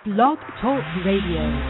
Blog Talk Radio.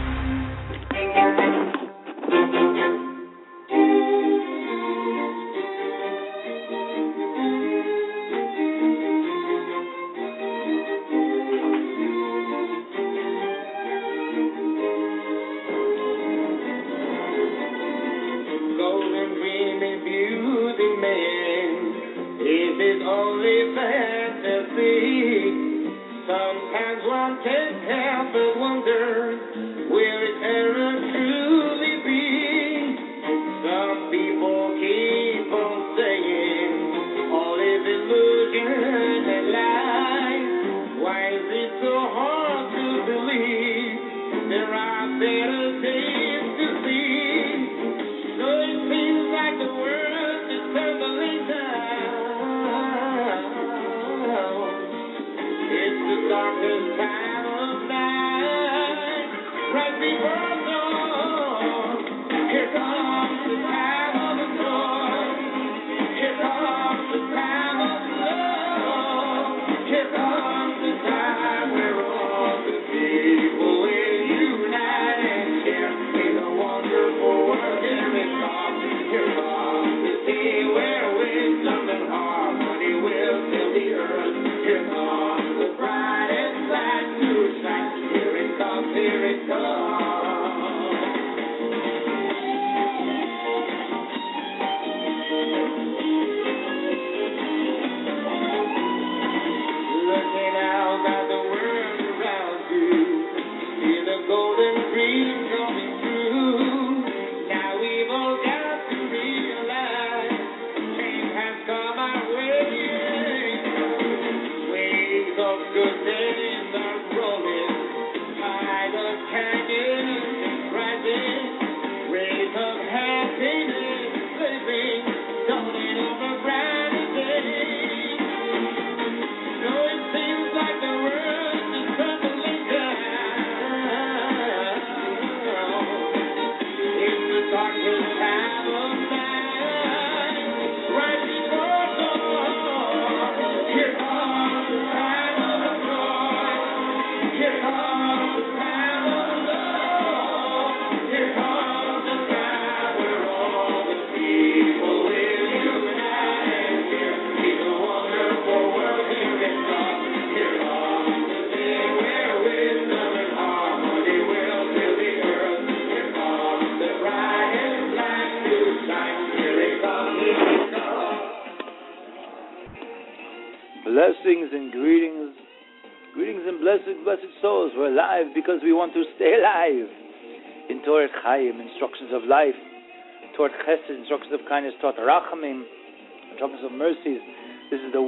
Blessings and greetings. Greetings and blessed souls. We're alive because we want to stay alive. In Torah Chaim, instructions of life. Torah Chesed, instructions of kindness. Torah Rachamim, instructions of mercies. This is the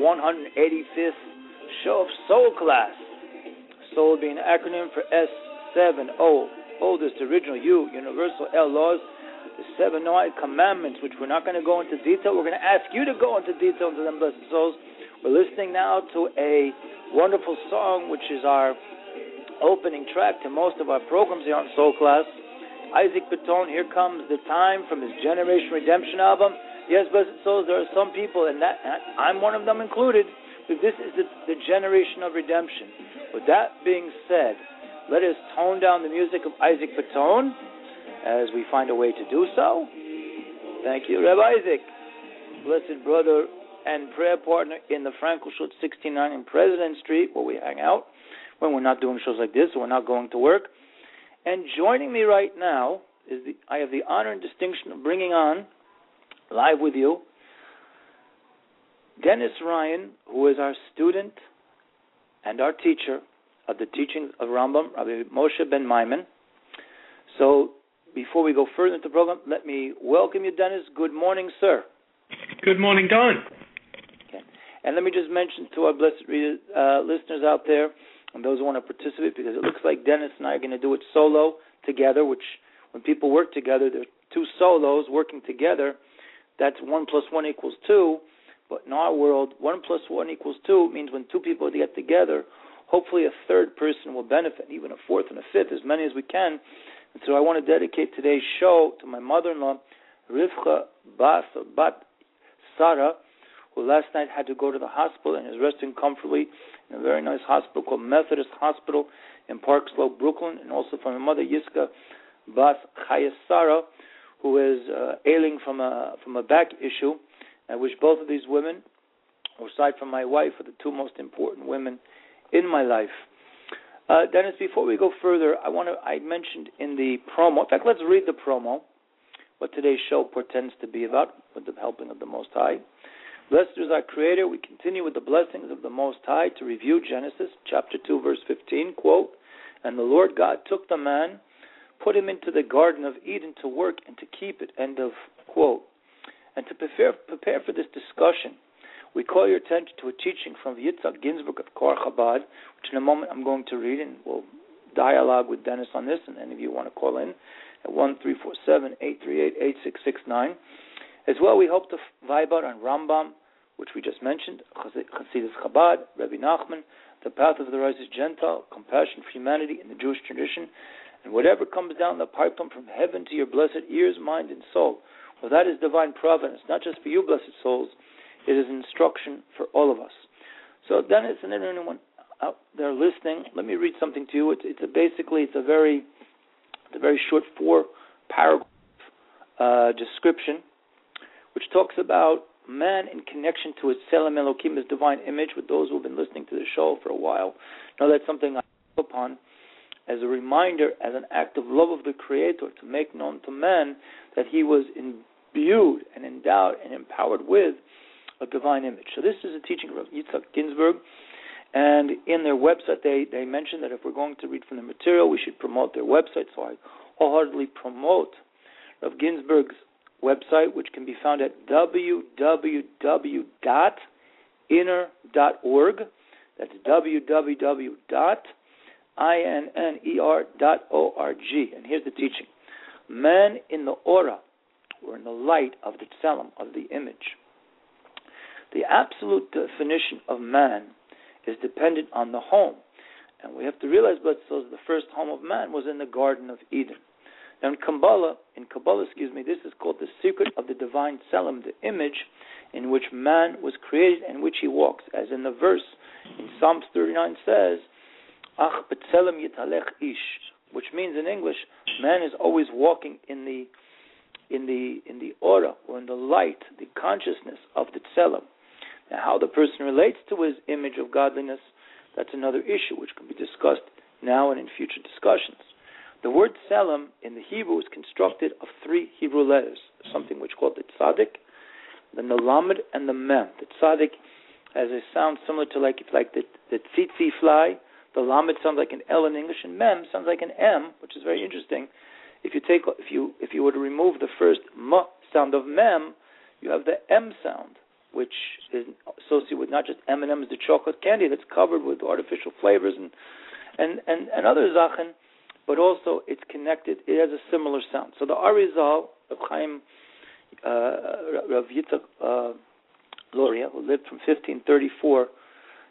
185th show of Soul Class. Soul being an acronym for S7O. Oldest, original, U, universal, L, laws. The 7 Noahide commandments, which we're not going to go into detail. We're going to ask you to go into detail into them, blessed souls. We're listening now to a wonderful song, which is our opening track to most of our programs here on Soul Class. Isaac Baton, Here Comes the Time, from his Generation Redemption album. Yes, blessed souls, there are some people, and I'm one of them included, but this is the generation of redemption. With that being said, let us tone down the music of Isaac Baton as we find a way to do so. Thank you, Rabbi Isaac, blessed brother and prayer partner in the Frankel Schutz 69 in President Street, where we hang out when we're not doing shows like this, or we're not going to work. And joining me right now I have the honor and distinction of bringing on, live with you, Dennis Ryan, who is our student and our teacher of the teachings of Rambam, Rabbi Moshe ben Maimon. So before we go further into the program, let me welcome you, Dennis. Good morning, sir. Good morning, Don. Okay. And let me just mention to our blessed listeners out there, and those who want to participate, because it looks like Dennis and I are going to do it solo together, which when people work together, there are two solos working together. That's 1 + 1 = 2. But in our world, 1 + 1 = 2 means when two people get together, hopefully a third person will benefit, even a fourth and a fifth, as many as we can. And so I want to dedicate today's show to my mother-in-law, Rivka Bat Sarah, who last night had to go to the hospital and is resting comfortably in a very nice hospital called Methodist Hospital in Park Slope, Brooklyn, and also from her mother, Yiska Bas Chaya Sarah, who is ailing from a back issue. I wish both of these women, aside from my wife, are the two most important women in my life. Dennis, before we go further, I mentioned in the promo, in fact, let's read the promo, what today's show portends to be about, with the helping of the Most High. Blessed is our Creator. We continue with the blessings of the Most High to review Genesis chapter 2, verse 15, quote, "And the Lord God took the man, put him into the Garden of Eden to work and to keep it," end of quote. And to prepare for this discussion, we call your attention to a teaching from Yitzhak Ginsburg of Kor Chabad, which in a moment I'm going to read, and we'll dialogue with Dennis on this, and any of you want to call in at 1-347-838-8669. As well, we hope to vibe out on Rambam, which we just mentioned, Chassidus Chabad, Rabbi Nachman, the path of the righteous Gentile, compassion for humanity in the Jewish tradition, and whatever comes down the pipeline from heaven to your blessed ears, mind, and soul. Well, that is divine providence, not just for you, blessed souls. It is instruction for all of us. So, Dennis and anyone out there listening, let me read something to you. It's a very short 4-paragraph description, which talks about man in connection to its Tselem Elokim, his divine image. With those who have been listening to the show for a while, know that's something I look upon as a reminder, as an act of love of the Creator, to make known to man that he was imbued and endowed and empowered with a divine image. So this is a teaching of Yitzhak Ginsburg, and in their website they mentioned that if we're going to read from the material, we should promote their website. So I wholeheartedly promote Rav Ginsburg's website, which can be found at www.inner.org. That's www.inner.org. And here's the teaching. Man in the aura, or in the light of the tselem, of the image. The absolute definition of man is dependent on the home. And we have to realize, but so the first home of man was in the Garden of Eden. Now in Kabbalah, this is called the secret of the divine tselem, the image in which man was created and which he walks. As in the verse in Psalms 39 says, Ach b'tselem yitalech ish, which means in English, man is always walking in the aura, or in the light, the consciousness of the tselem. Now, how the person relates to his image of godliness, that's another issue which can be discussed now and in future discussions. The word tselem in the Hebrew is constructed of 3 Hebrew letters, something which is called the tzadik, then the lamed, and the mem. The tzadik has a sound similar to like the tzitzi fly. The lamed sounds like an L in English, and mem sounds like an M, which is very interesting. If you were to remove the first m sound of mem, you have the M sound, which is associated with not just M&M's, the chocolate candy that's covered with artificial flavors and other zachen, but also it's connected. It has a similar sound. So the Arizal of Chaim Rav Yitzhak Luria, who lived from 1534 to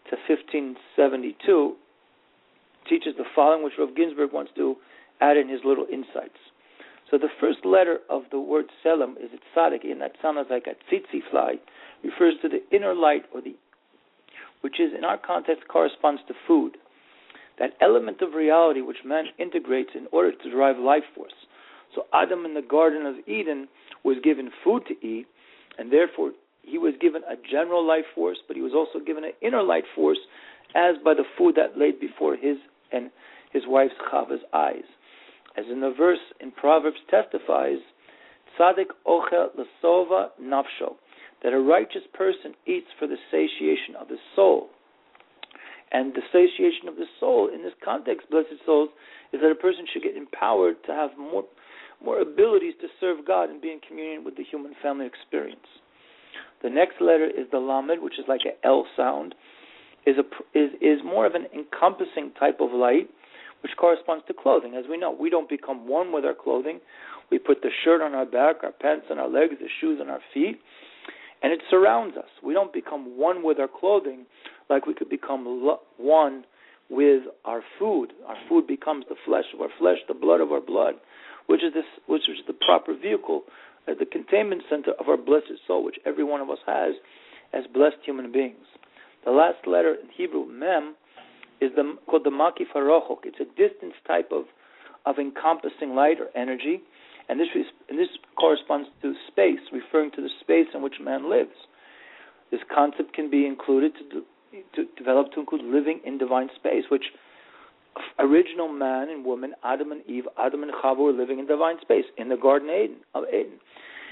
1572, teaches the following, which Rav Ginsburg wants to add in his little insights. So the first letter of the word tselem is a tzadik, and that sounds like a tzitzi fly, refers to the inner light, which is in our context corresponds to food, that element of reality which man integrates in order to derive life force. So Adam in the Garden of Eden was given food to eat, and therefore he was given a general life force, but he was also given an inner life force, as by the food that laid before his and his wife's Chava's eyes. As in the verse in Proverbs testifies, Tzadik ochel l'sova nafsho, that a righteous person eats for the satiation of his soul. And the satiation of the soul, in this context, blessed souls, is that a person should get empowered to have more abilities to serve God and be in communion with the human family experience. The next letter is the lamed, which is like an L sound, is more of an encompassing type of light, which corresponds to clothing. As we know, we don't become one with our clothing. We put the shirt on our back, our pants on our legs, the shoes on our feet, and it surrounds us. We don't become one with our clothing like we could become one with our food. Our food becomes the flesh of our flesh, the blood of our blood, which is the proper vehicle, the containment center of our blessed soul, which every one of us has as blessed human beings. The last letter in Hebrew, mem, is called the Makif HaRachok. It's a distance type of encompassing light or energy, and this corresponds to space, referring to the space in which man lives. This concept can be included to develop to include living in divine space, which original man and woman, Adam and Eve, Adam and Chava, were living in divine space in the Garden of Eden.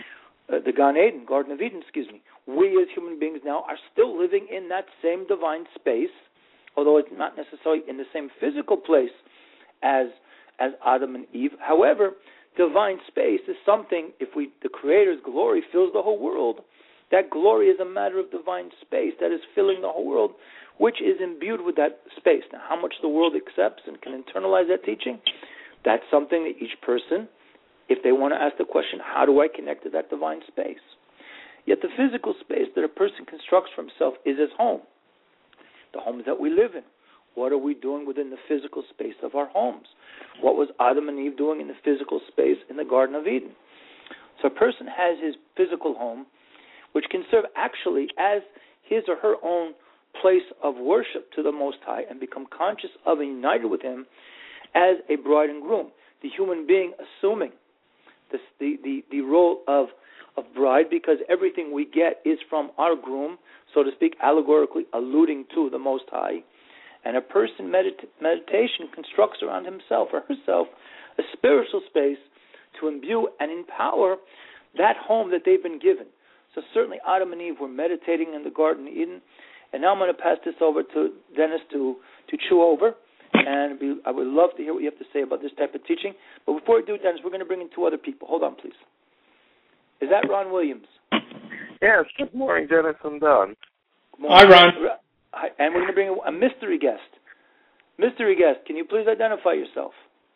Garden of Eden, We as human beings now are still living in that same divine space, although it's not necessarily in the same physical place as Adam and Eve. However, divine space is something, the Creator's glory fills the whole world. That glory is a matter of divine space that is filling the whole world, which is imbued with that space. Now, how much the world accepts and can internalize that teaching, that's something that each person, if they want to ask the question, how do I connect to that divine space? Yet the physical space that a person constructs for himself is his home, the homes that we live in. What are we doing within the physical space of our homes? What was Adam and Eve doing in the physical space in the Garden of Eden? So a person has his physical home, which can serve actually as his or her own place of worship to the Most High and become conscious of and united with Him as a bride and groom. The human being assuming the role of bride, because everything we get is from our groom, so to speak, allegorically alluding to the Most High. And a person meditation constructs around himself or herself a spiritual space to imbue and empower that home that they've been given. So certainly Adam and Eve were meditating in the Garden of Eden. And now I'm going to pass this over to Dennis to chew over. And I would love to hear what you have to say about this type of teaching. But before we do, Dennis, we're going to bring in two other people. Hold on, please. Is that Ron Williams? Yes. Good morning, Dennis and Don. Hi, Ron. Hi, and we're going to bring a mystery guest. Mystery guest, can you please identify yourself?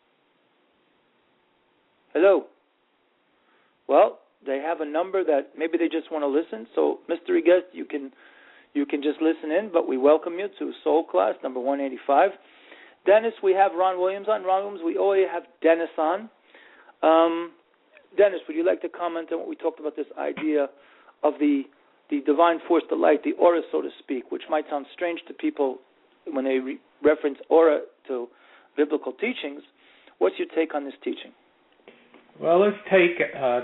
Hello. Well, they have a number that maybe they just want to listen. So, mystery guest, you can just listen in, but we welcome you to Soul Class number 185. Dennis, we have Ron Williams on. Ron Williams, we already have Dennis on. Dennis, would you like to comment on what we talked about, this idea of the divine force, the light, the aura, so to speak, which might sound strange to people when they reference aura to biblical teachings. What's your take on this teaching? Well, let's take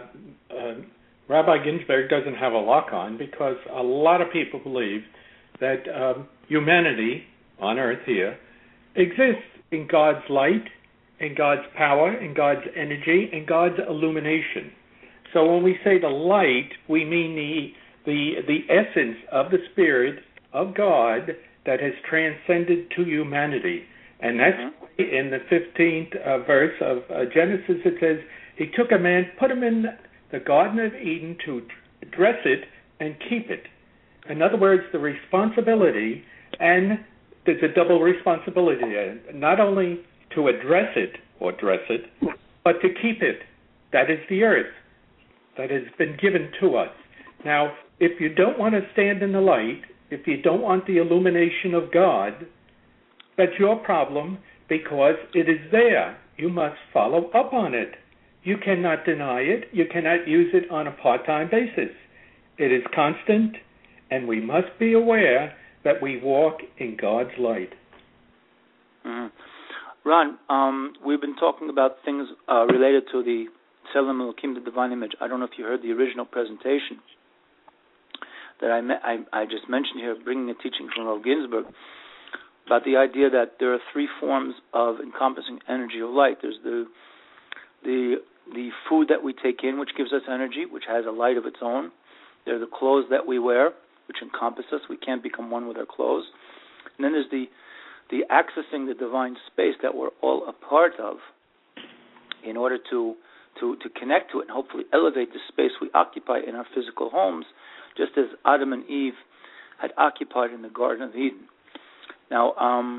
Rabbi Ginsburg doesn't have a lock on, because a lot of people believe that humanity on earth here exists in God's light, in God's power, in God's energy, in God's illumination. So when we say the light, we mean the essence of the Spirit of God that has transcended to humanity. And that's in the 15th verse of Genesis. It says, He took a man, put him in the Garden of Eden to dress it and keep it. In other words, the responsibility, and there's a double responsibility there, not only to address it or dress it, but to keep it. That is the earth that has been given to us. Now, if you don't want to stand in the light, if you don't want the illumination of God, that's your problem, because it is there. You must follow up on it. You cannot deny it. You cannot use it on a part-time basis. It is constant, and we must be aware that we walk in God's light. Mm-hmm. Ron, we've been talking about things related to the Tselem Elokim, the divine image. I don't know if you heard the original presentation that I just mentioned here, bringing the teaching from Rav Ginsburg, about the idea that there are three forms of encompassing energy of light. There's the food that we take in, which gives us energy, which has a light of its own. There are the clothes that we wear, which encompass us. We can't become one with our clothes. And then there's the accessing the divine space that we're all a part of in order to connect to it and hopefully elevate the space we occupy in our physical homes, just as Adam and Eve had occupied in the Garden of Eden. Now,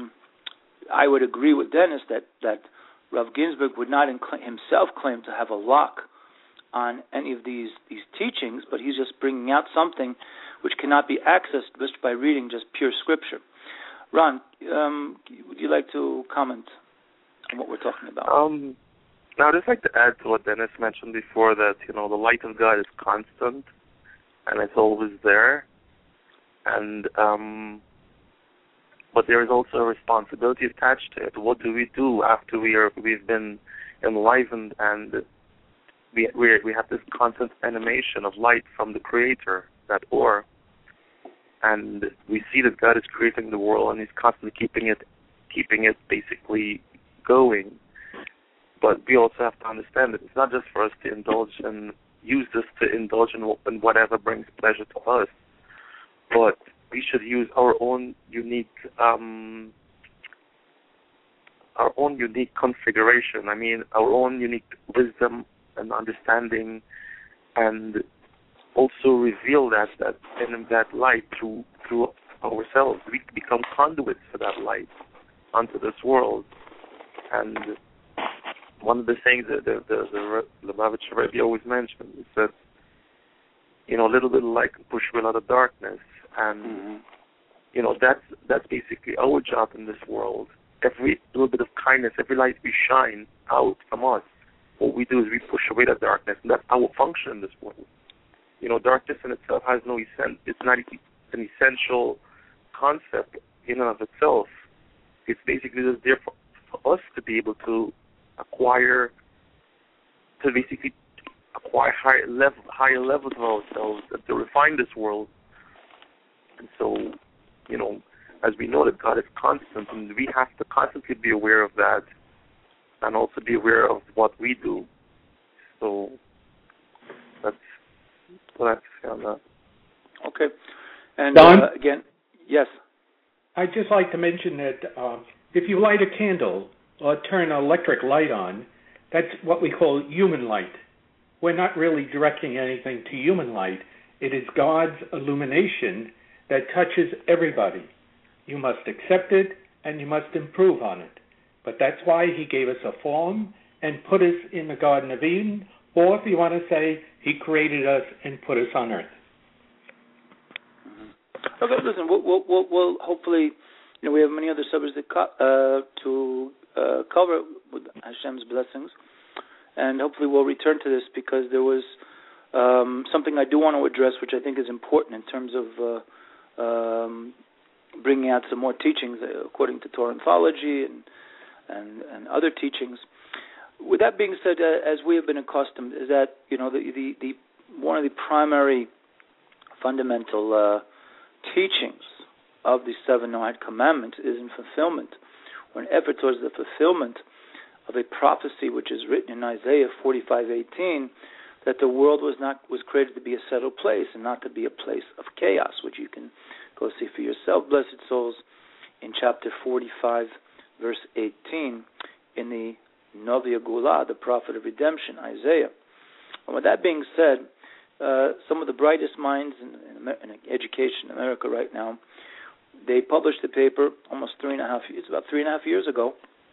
I would agree with Dennis that Rav Ginsburg would not himself claim to have a lock on any of these teachings, but he's just bringing out something which cannot be accessed just by reading just pure scripture. Ron, would you like to comment on what we're talking about? Now, I'd just like to add to what Dennis mentioned before, that, the light of God is constant, and it's always there. And but there is also a responsibility attached to it. What do we do after we've been enlivened and we have this constant emanation of light from the Creator, that Or, and we see that God is creating the world and He's constantly keeping it basically going. But we also have to understand that it's not just for us to indulge and use this to indulge in whatever brings pleasure to us, but we should use our own unique configuration. I mean, our own unique wisdom and understanding, and also reveal that in that light through ourselves. We become conduits for that light onto this world. And one of the things that the Lubavitcher Rebbe always mentioned is that, little bit of light can push away a lot of darkness. And, that's basically our job in this world. Every little bit of kindness, every light we shine out from us, what we do is we push away that darkness, and that's our function in this world. Darkness in itself has no it's not an essential concept in and of itself. It's basically just there for us to be able to acquire higher levels of ourselves, and to refine this world. And so, as we know that God is constant, and we have to constantly be aware of that, and also be aware of what we do. So that's what I have to say on that. Okay. And Don? Again, yes. I'd just like to mention that if you light a candle or turn an electric light on, that's what we call human light. We're not really directing anything to human light. It is God's illumination that touches everybody. You must accept it, and you must improve on it. But that's why He gave us a form and put us in the Garden of Eden, or if you want to say, He created us and put us on earth. Mm-hmm. Okay, listen, we'll hopefully, we have many other subjects to cover with Hashem's blessings, and hopefully we'll return to this, because there was something I do want to address, which I think is important in terms of bringing out some more teachings according to Torah anthology and other teachings. With that being said, as we have been accustomed, is that the one of the primary fundamental teachings of the 7 Noahide commandments is in fulfillment, or an effort towards the fulfillment of a prophecy which is written in Isaiah 45:18, that the world was created to be a settled place and not to be a place of chaos, which you can go see for yourself, blessed souls, in chapter 45, verse 18, in the Novi Agula, the prophet of redemption, Isaiah. And with that being said, some of the brightest minds in education in America right now, they published a paper almost 3.5 years ago,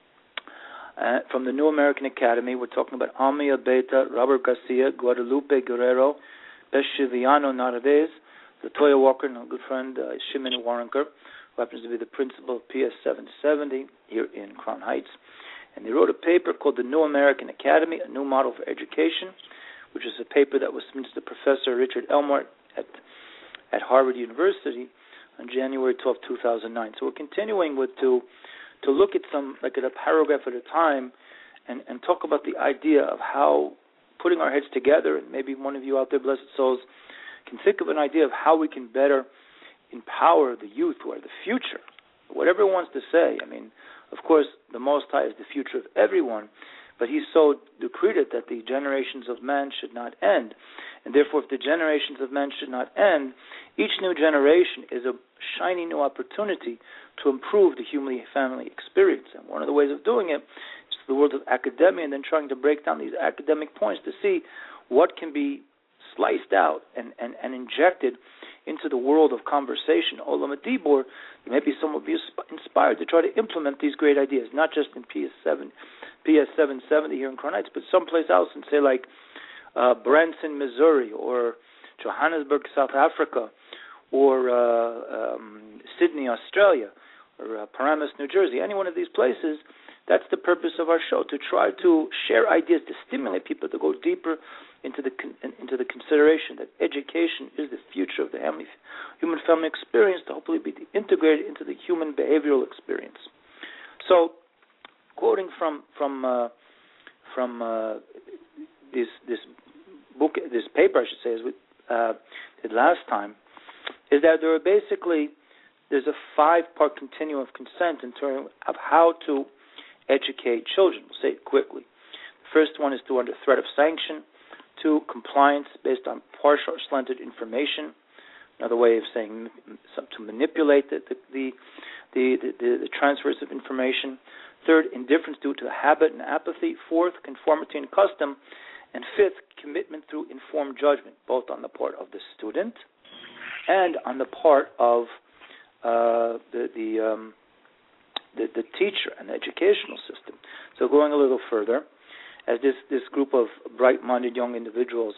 from the New American Academy. We're talking about Amia Beta, Robert Garcia, Guadalupe Guerrero, Pesciviano Narvaez, Latoya Walker, and a good friend, Shimon Waronker, who happens to be the principal of PS 770 here in Crown Heights. And they wrote a paper called the New American Academy, A New Model for Education, which is a paper that was submitted to Professor Richard Elmore at Harvard University on January 12, 2009. So we're continuing to look at at a paragraph at a time and talk about the idea of how putting our heads together, and maybe one of you out there, blessed souls, can think of an idea of how we can better empower the youth or the future, whatever it wants to say. I mean, of course, the Most High is the future of everyone, but He so decreed it that the generations of man should not end. And therefore, if the generations of men should not end, each new generation is a shiny new opportunity to improve the human family experience. And one of the ways of doing it is the world of academia, and then trying to break down these academic points to see what can be sliced out and injected into the world of conversation. Olam Adibur, maybe some will be inspired to try to implement these great ideas, not just in PS 770 here in Crown Heights, but someplace else, and say like Branson, Missouri, or Johannesburg, South Africa, or Sydney, Australia, or Paramus, New Jersey, any one of these places, that's the purpose of our show, to try to share ideas, to stimulate people to go deeper into the consideration that education is the future of the human family experience, to hopefully be integrated into the human behavioral experience. So, quoting from this book, this paper, I should say, as we did last time, is that there's a 5-part continuum of consent in terms of how to educate children. We'll say it quickly. The first one is to under threat of sanction. 2, compliance based on partial or slanted information. Another way of saying to manipulate the transfers of information. 3rd, indifference due to habit and apathy. 4th, conformity and custom. And 5th, commitment through informed judgment, both on the part of the student and on the part of the teacher and the educational system. So going a little further, as this group of bright-minded young individuals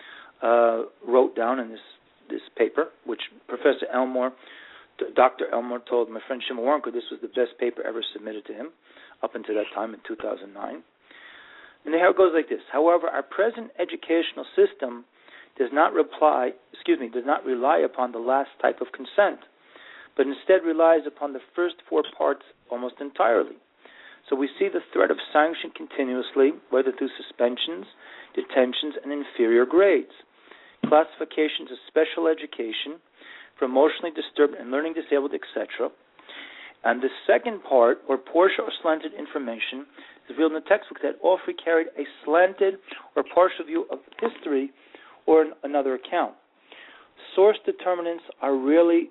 wrote down in this paper, which Professor Elmore, Dr. Elmore told my friend Shimon Warnko this was the best paper ever submitted to him up until that time in 2009. And here it goes like this. However, our present educational system does not rely upon the last type of consent, but instead relies upon the first 4 parts almost entirely. So we see the threat of sanction continuously, whether through suspensions, detentions, and inferior grades, classifications of special education for emotionally disturbed and learning disabled, etc. And the second part, or partial or slanted information, is revealed in the textbook that often carried a slanted or partial view of history or another account. Source determinants are rarely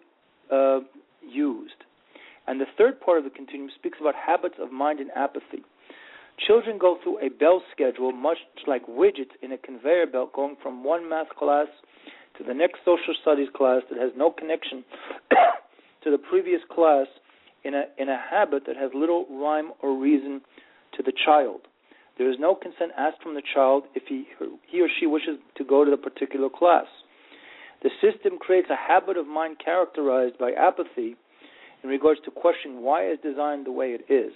used. And the third part of the continuum speaks about habits of mind and apathy. Children go through a bell schedule much like widgets in a conveyor belt, going from one math class to the next social studies class that has no connection to the previous class, in a habit that has little rhyme or reason to the child. There is no consent asked from the child if he or she wishes to go to the particular class. The system creates a habit of mind characterized by apathy in regards to questioning why it is designed the way it is.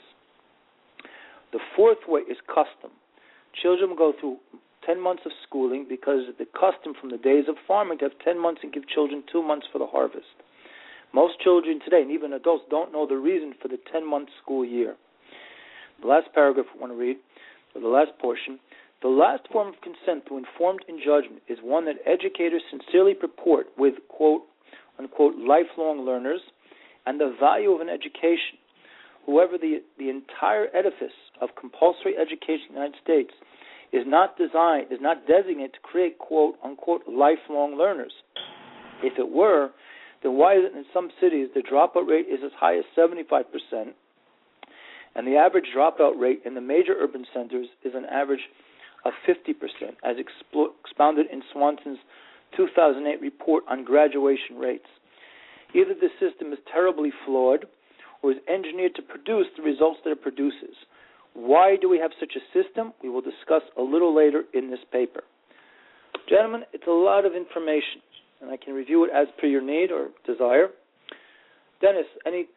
The 4th way is custom. Children go through 10 months of schooling because of the custom from the days of farming to have 10 months and give children 2 months for the harvest. Most children today, and even adults, don't know the reason for the 10-month school year. The last paragraph I want to read, or the last portion, the last form of consent through informed judgment is one that educators sincerely purport with, quote, unquote, lifelong learners and the value of an education. However, the entire edifice of compulsory education in the United States is not designated to create, quote, unquote, lifelong learners. If it were, then why is it in some cities the dropout rate is as high as 75%, and the average dropout rate in the major urban centers is an average of 50%, as expounded in Swanson's 2008 report on graduation rates? Either the system is terribly flawed or is engineered to produce the results that it produces. Why do we have such a system? We will discuss a little later in this paper. Gentlemen, it's a lot of information, and I can review it as per your need or desire. Dennis,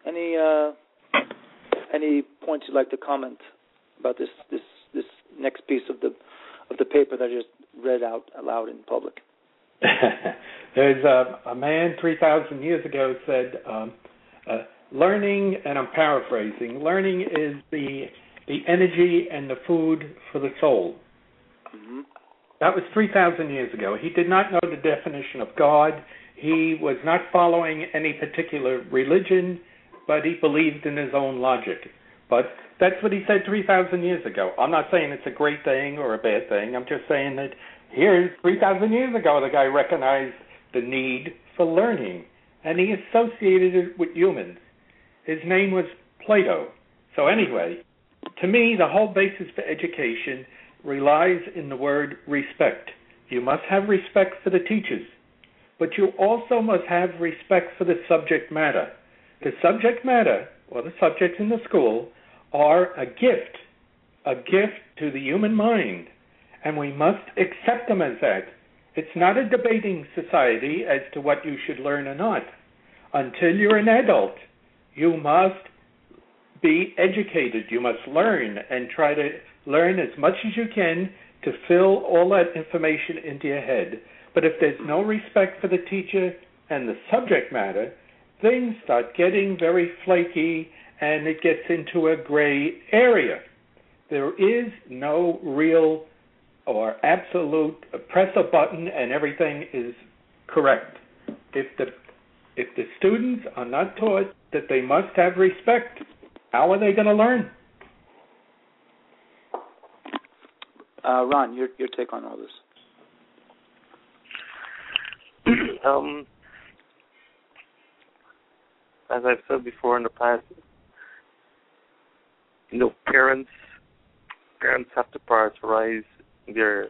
any points you'd like to comment about this next piece of the paper that I just read out aloud in public? There's a man 3,000 years ago said, learning, and I'm paraphrasing, learning is the energy and the food for the soul. Mm-hmm. That was 3,000 years ago. He did not know the definition of God. He was not following any particular religion, but he believed in his own logic. But that's what he said 3,000 years ago. I'm not saying it's a great thing or a bad thing. I'm just saying that here, 3,000 years ago, the guy recognized the need for learning, and he associated it with humans. His name was Plato. So anyway, to me, the whole basis for education relies in the word respect. You must have respect for the teachers, but you also must have respect for the subject matter. The subject matter, or the subjects in the school, are a gift to the human mind, and we must accept them as that. It's not a debating society as to what you should learn or not. Until you're an adult, you must be educated. You must learn and try to learn as much as you can to fill all that information into your head. But if there's no respect for the teacher and the subject matter, things start getting very flaky and it gets into a gray area. There is no real or absolute press a button and everything is correct. If the students are not taught that they must have respect, how are they going to learn? Ron, your take on all this? As I've said before in the past, parents have to prioritize their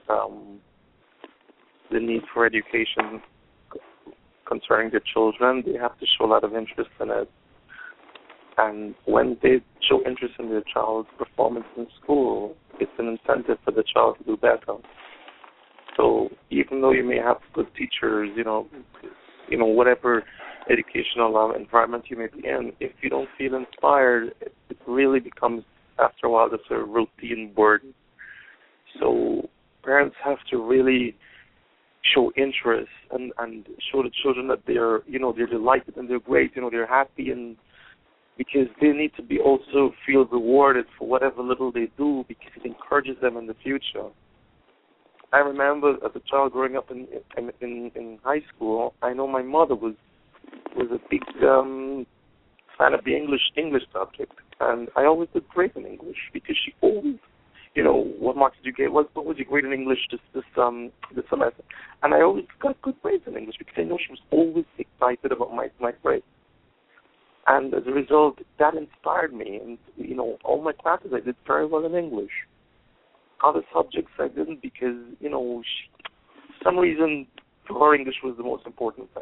the need for education concerning their children. They have to show a lot of interest in it. And when they show interest in their child's performance in school, it's an incentive for the child to do better. So even though you may have good teachers, whatever educational environment you may be in, if you don't feel inspired, it really becomes, after a while, just a routine burden. So parents have to really show interest and show the children that they're delighted and they're great, they're happy, and because they need to be also feel rewarded for whatever little they do, because it encourages them in the future. I remember as a child growing up in high school, I know my mother was a big fan of the English subject, and I always did great in English because she always, what marks did you get? What was your grade in English this semester? And I always got good grades in English because I know she was always excited about my grades. And as a result, that inspired me. And, all my classes I did very well in English. Other subjects I didn't because, for some reason, for her, English was the most important thing.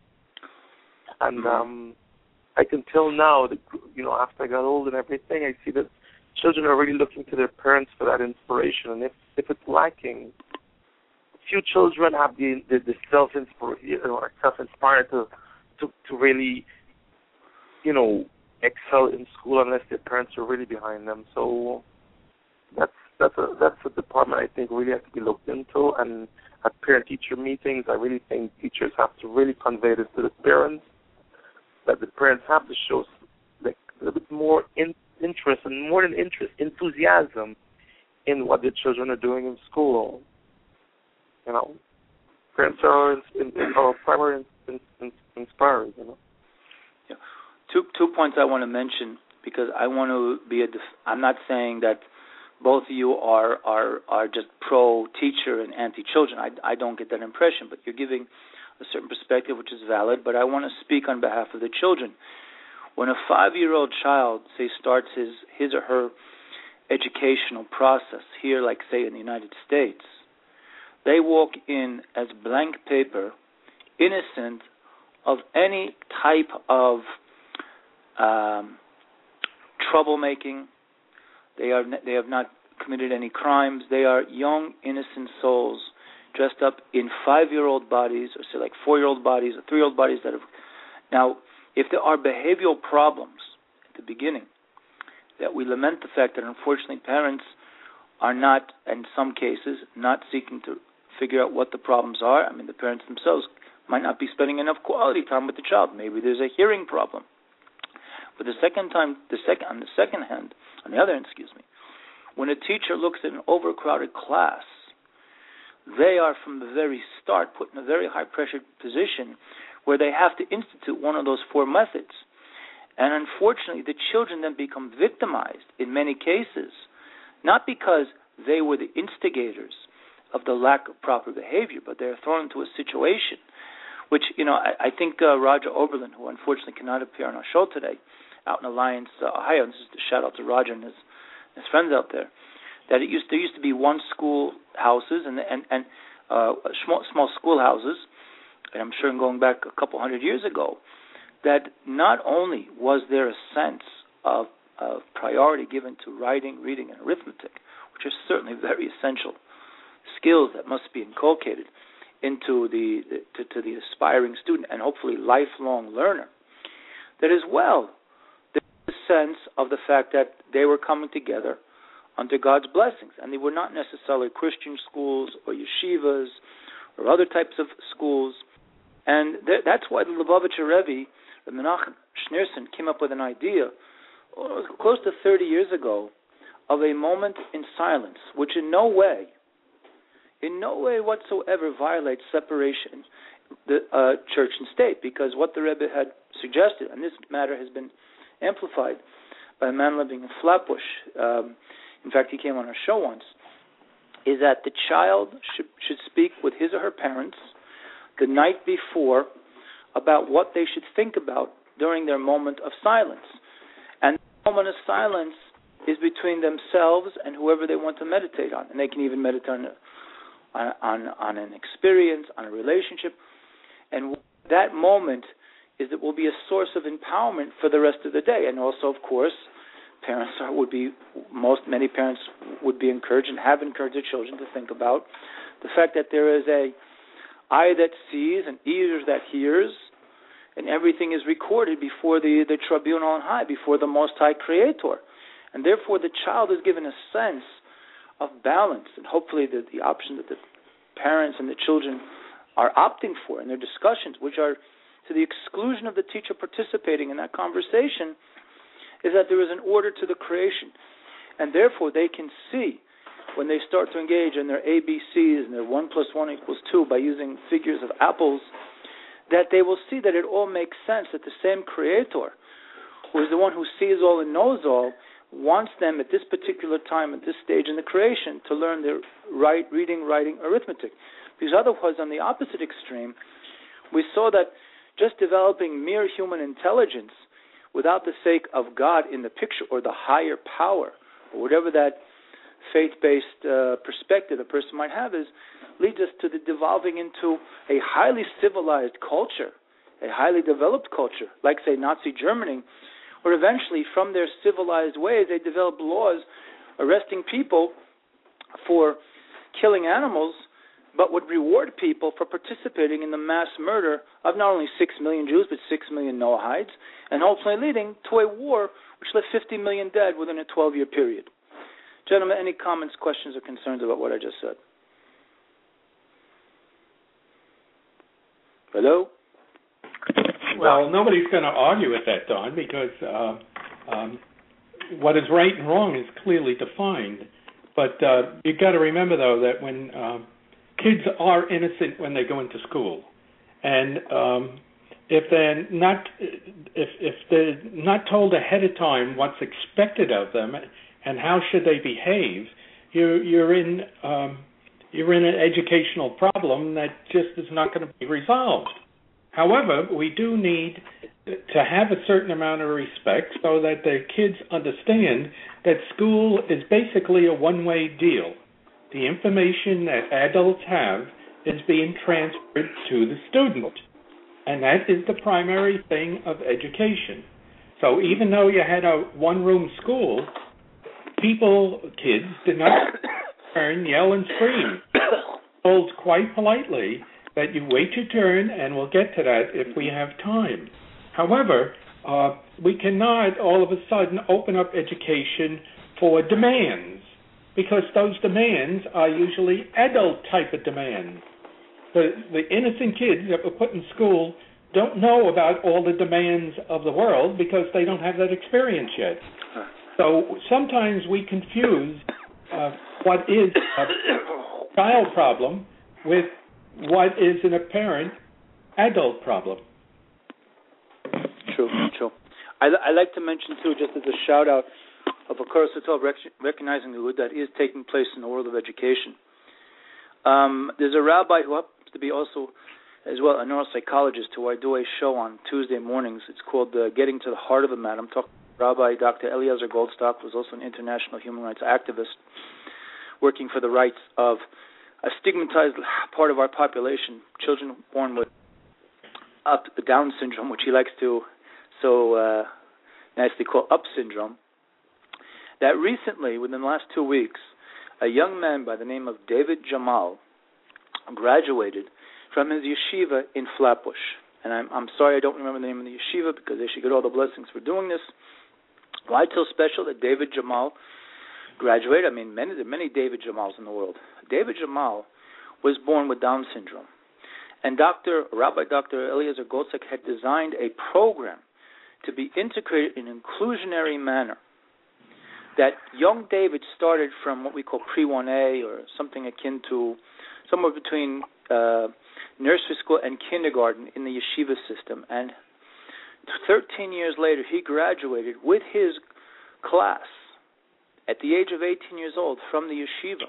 And I can tell now that, after I got old and everything, I see that children are really looking to their parents for that inspiration. And if it's lacking, few children have the self-inspired to really, excel in school unless their parents are really behind them. So that's a department I think really has to be looked into. And at parent-teacher meetings, I really think teachers have to really convey this to the parents, that the parents have to show a little bit more interest, and more than interest, enthusiasm in what their children are doing in school. Parents are primary inspirers. Yeah. Two points I want to mention, because I want to be I'm not saying that both of you are just pro-teacher and anti-children. I don't get that impression, but you're giving a certain perspective which is valid, but I want to speak on behalf of the children. When a 5-year-old child, say, starts his or her educational process here, like, say, in the United States, they walk in as blank paper, innocent of any type of troublemaking. They have not committed any crimes. They are young, innocent souls dressed up in 5-year-old bodies, or say like 4-year-old bodies, or 3-year-old bodies that have. Now, if there are behavioral problems at the beginning, that we lament the fact that unfortunately parents are not, in some cases, not seeking to figure out what the problems are. I mean, the parents themselves might not be spending enough quality time with the child. Maybe there's a hearing problem. But on the other hand, when a teacher looks at an overcrowded class, they are from the very start put in a very high-pressure position where they have to institute one of those 4 methods. And unfortunately, the children then become victimized in many cases, not because they were the instigators of the lack of proper behavior, but they're thrown into a situation which, I think Roger Oberlin, who unfortunately cannot appear on our show today, out in Alliance, Ohio, and this is a shout-out to Roger and his friends out there, that there used to be one school houses and small schoolhouses, and I'm sure going back a couple hundred years ago, that not only was there a sense of priority given to writing, reading, and arithmetic, which are certainly very essential skills that must be inculcated into to the aspiring student and hopefully lifelong learner, that as well there's a sense of the fact that they were coming together under God's blessings, and they were not necessarily Christian schools or yeshivas or other types of schools. And that's why the Lubavitcher Rebbe, Menachem Schneerson, came up with an idea close to 30 years ago of a moment in silence, which in no way whatsoever violates separation, the church and state, because what the Rebbe had suggested, and this matter has been amplified by a man living in Flatbush, in fact he came on our show once, is that the child should speak with his or her parents the night before about what they should think about during their moment of silence. And the moment of silence is between themselves and whoever they want to meditate on. And they can even meditate on an experience, on a relationship. And that moment will be a source of empowerment for the rest of the day. And also, of course, many parents would be encouraged and have encouraged their children to think about the fact that there is a eye that sees and ears that hears, and everything is recorded before the tribunal on high, before the Most High Creator. And therefore the child is given a sense of balance, and hopefully the option that the parents and the children are opting for in their discussions, which are to the exclusion of the teacher participating in that conversation, is that there is an order to the creation. And therefore they can see, when they start to engage in their ABCs and their 1 + 1 = 2 by using figures of apples, that they will see that it all makes sense, that the same Creator, who is the one who sees all and knows all, wants them at this particular time, at this stage in the creation, to learn their reading, writing, arithmetic. Because otherwise, on the opposite extreme, we saw that just developing mere human intelligence without the sake of God in the picture, or the higher power, or whatever that faith-based perspective a person might have, leads us to the devolving into a highly civilized culture, a highly developed culture, like, say, Nazi Germany, where eventually from their civilized ways they developed laws arresting people for killing animals, but would reward people for participating in the mass murder of not only 6 million Jews, but 6 million Noahides, and hopefully leading to a war which left 50 million dead within a 12-year period. Gentlemen, any comments, questions, or concerns about what I just said? Hello? Well, nobody's going to argue with that, Don, because what is right and wrong is clearly defined. But you've got to remember, though, that when kids are innocent when they go into school, and if they're not told ahead of time what's expected of them and how should they behave, you're in an educational problem that just is not going to be resolved. However, we do need to have a certain amount of respect so that the kids understand that school is basically a one-way deal. The information that adults have is being transferred to the student, and that is the primary thing of education. So even though you had a one-room school, kids did not turn, yell, and scream. Told quite politely that you wait your turn, and we'll get to that if we have time. However, we cannot all of a sudden open up education for demands, because those demands are usually adult type of demands. The innocent kids that were put in school don't know about all the demands of the world because they don't have that experience yet. So sometimes we confuse what is a child problem with what is an apparent adult problem. True. I like to mention, too, just as a shout-out of a Koros Hatov, recognizing the good that is taking place in the world of education. There's a rabbi who happens to be also, as well, a neuropsychologist, who I do a show on Tuesday mornings. It's called Getting to the Heart of a Matter. I'm talking to Rabbi Dr. Eliezer Goldstock, who's also an international human rights activist, working for the rights of a stigmatized part of our population, children born with Down syndrome, which he likes to so nicely call up syndrome, that recently, within the last 2 weeks, a young man by the name of David Jamal graduated from his yeshiva in Flatbush. And I'm sorry I don't remember the name of the yeshiva because they should get all the blessings for doing this. Why it's so special that David Jamal graduated? I mean, there are many David Jamals in the world. David Jamal was born with Down syndrome. And Rabbi Dr. Eliezer Goldsack had designed a program to be integrated in an inclusionary manner. That young David started from what we call pre-1A, or something akin to somewhere between nursery school and kindergarten in the yeshiva system. And 13 years later, he graduated with his class at the age of 18 years old from the yeshiva.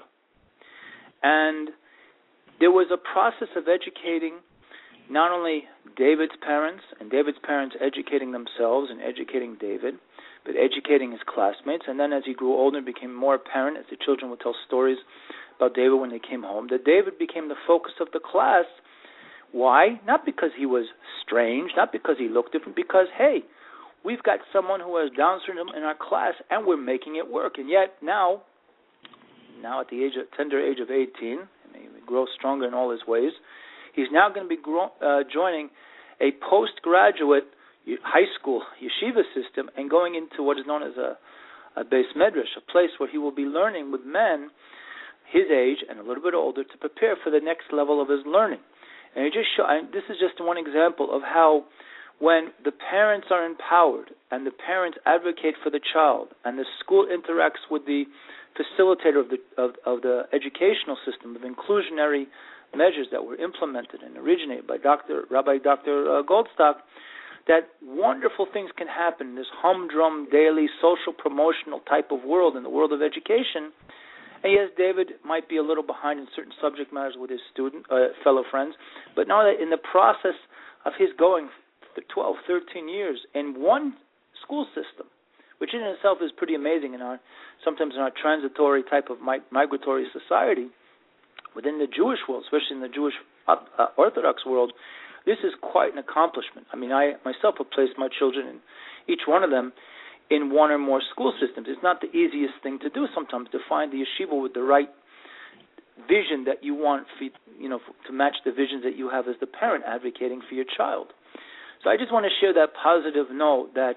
And there was a process of educating not only David's parents, and David's parents educating themselves and educating David, but educating his classmates. And then as he grew older, it became more apparent as the children would tell stories about David when they came home, that David became the focus of the class. Why? Not because he was strange, not because he looked different, because, hey, we've got someone who has Down syndrome in our class, and we're making it work. And yet now at the tender age of 18, and he grows stronger in all his ways, he's now going to be joining a postgraduate high school yeshiva system and going into what is known as a beis medrash, a place where he will be learning with men his age and a little bit older to prepare for the next level of his learning. And this is just one example of how when the parents are empowered and the parents advocate for the child and the school interacts with the facilitator of the educational system of inclusionary measures that were implemented and originated by Rabbi Dr. Goldsack, that wonderful things can happen in this humdrum, daily, social, promotional type of world, in the world of education. And yes, David might be a little behind in certain subject matters with his fellow friends, but now that in the process of his going 12, 13 years in one school system, which in itself is pretty amazing sometimes in our transitory type of migratory society, within the Jewish world, especially in the Jewish Orthodox world, this is quite an accomplishment. I mean, I myself have placed my children, in each one of them, in one or more school systems. It's not the easiest thing to do sometimes, to find the yeshiva with the right vision that you want, to match the visions that you have as the parent advocating for your child. So I just want to share that positive note that,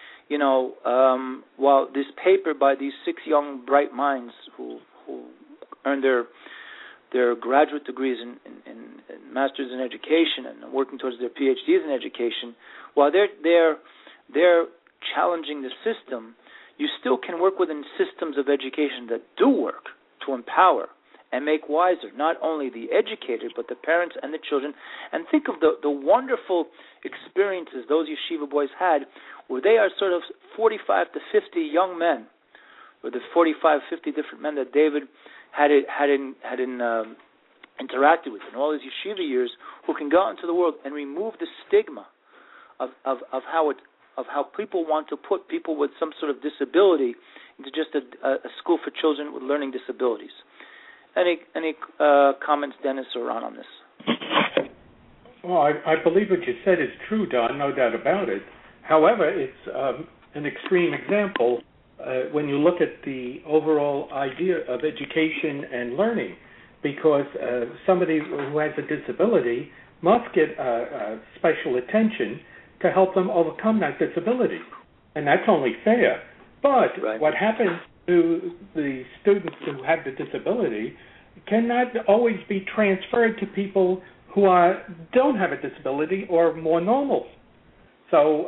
while this paper by these 6 young, bright minds who earned their graduate degrees in masters in education and working towards their PhDs in education, while they're challenging the system, you still can work within systems of education that do work to empower and make wiser not only the educated but the parents and the children. And think of the wonderful experiences those yeshiva boys had, where they are sort of 45 to 50 young men, or the 45, 50 different men that David had interacted with in all his yeshiva years, who can go out into the world and remove the stigma of how people want to put people with some sort of disability into just a school for children with learning disabilities. Any comments, Dennis or Ron, on this? Well, I believe what you said is true, Don, no doubt about it. However, it's an extreme example when you look at the overall idea of education and learning, because somebody who has a disability must get special attention to help them overcome that disability. And that's only fair. But right. What happens to the students who have the disability cannot always be transferred to people who don't have a disability or more normal. So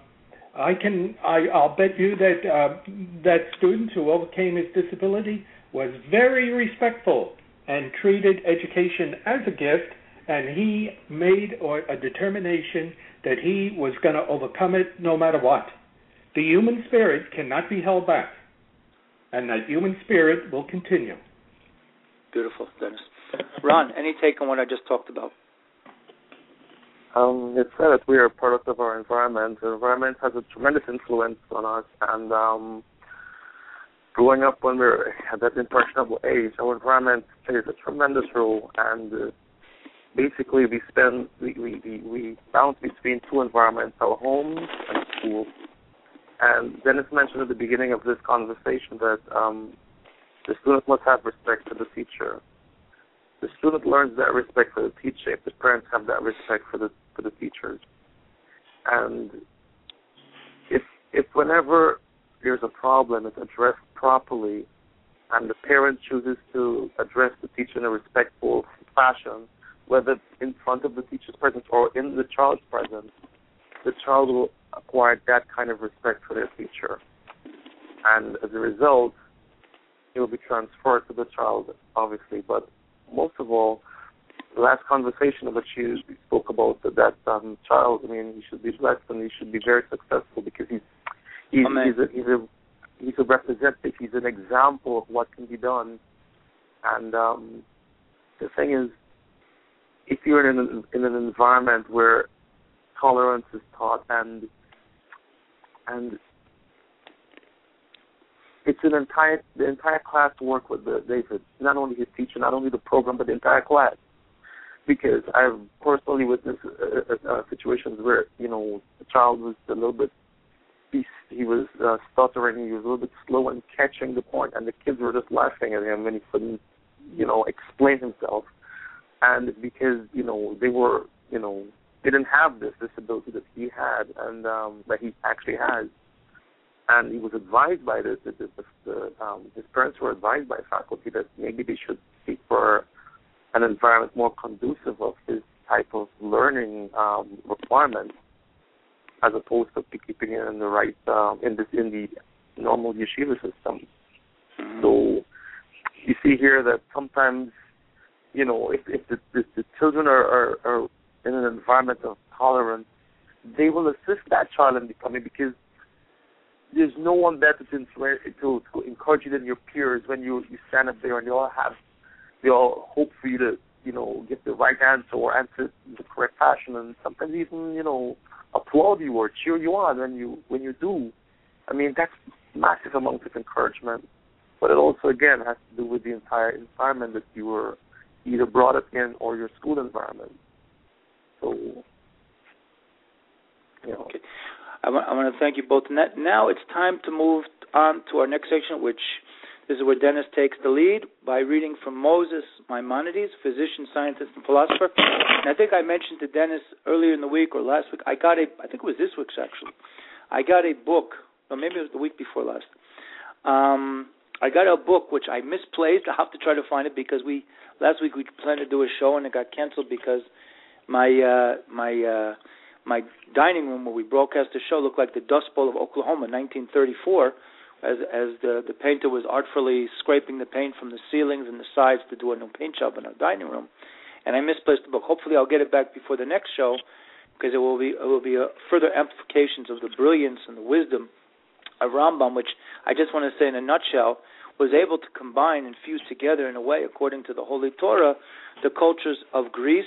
I'll bet you that student who overcame his disability was very respectful and treated education as a gift, and he made a determination that he was going to overcome it no matter what. The human spirit cannot be held back, and that human spirit will continue. Beautiful, Dennis. Ron, any take on what I just talked about? It's said that we are a product of our environment. The environment has a tremendous influence on us, and growing up when we're at that impressionable age, our environment plays a tremendous role, and basically we bounce between 2 environments, our homes and school. And Dennis mentioned at the beginning of this conversation that the student must have respect for the teacher. The student learns that respect for the teacher if the parents have that respect for the teachers. And if whenever there's a problem, it's addressed properly, and the parent chooses to address the teacher in a respectful fashion, whether in front of the teacher's presence or in the child's presence, the child will acquire that kind of respect for their teacher. And as a result, it will be transferred to the child, obviously. But most of all, the last conversation of which you spoke about that child, I mean, he should be blessed and he should be very successful because he's a representative. He's an example of what can be done. And the thing is, if you're in an environment where tolerance is taught and it's the entire class to work with David, not only his teacher, not only the program, but the entire class. Because I've personally witnessed situations where, the child was a little bit, he was stuttering, he was a little bit slow in catching the point, and the kids were just laughing at him when he couldn't, explain himself. And because, they were, they didn't have this ability that he had and that he actually has. And he was advised by his parents were advised by faculty that maybe they should seek for an environment more conducive of his type of learning requirements, as opposed to keeping it in the right in the normal yeshiva system. So you see here that sometimes, if the children are in an environment of tolerance, they will assist that child in becoming, because there's no one better to encourage you than your peers when you stand up there and they all hope for you to, get the right answer or answer in the correct fashion, and sometimes even, applaud you or cheer you on when you do. I mean, that's massive amounts of encouragement. But it also, again, has to do with the entire environment that you were either brought up in or your school environment. So, Okay. I want to thank you both. Now it's time to move on to our next section, which this is where Dennis takes the lead by reading from Moses Maimonides, physician, scientist, and philosopher. And I think I mentioned to Dennis earlier in the week or last week, I think it was this week's actually, I got a book, or maybe it was the week before last. I got a book which I misplaced. I have to try to find it because last week we planned to do a show and it got canceled because my dining room where we broadcast the show looked like the Dust Bowl of Oklahoma, 1934, as the painter was artfully scraping the paint from the ceilings and the sides to do a new paint job in our dining room. And I misplaced the book. Hopefully I'll get it back before the next show, because it will be further amplifications of the brilliance and the wisdom of Rambam, which I just want to say in a nutshell, was able to combine and fuse together in a way, according to the Holy Torah, the cultures of Greece,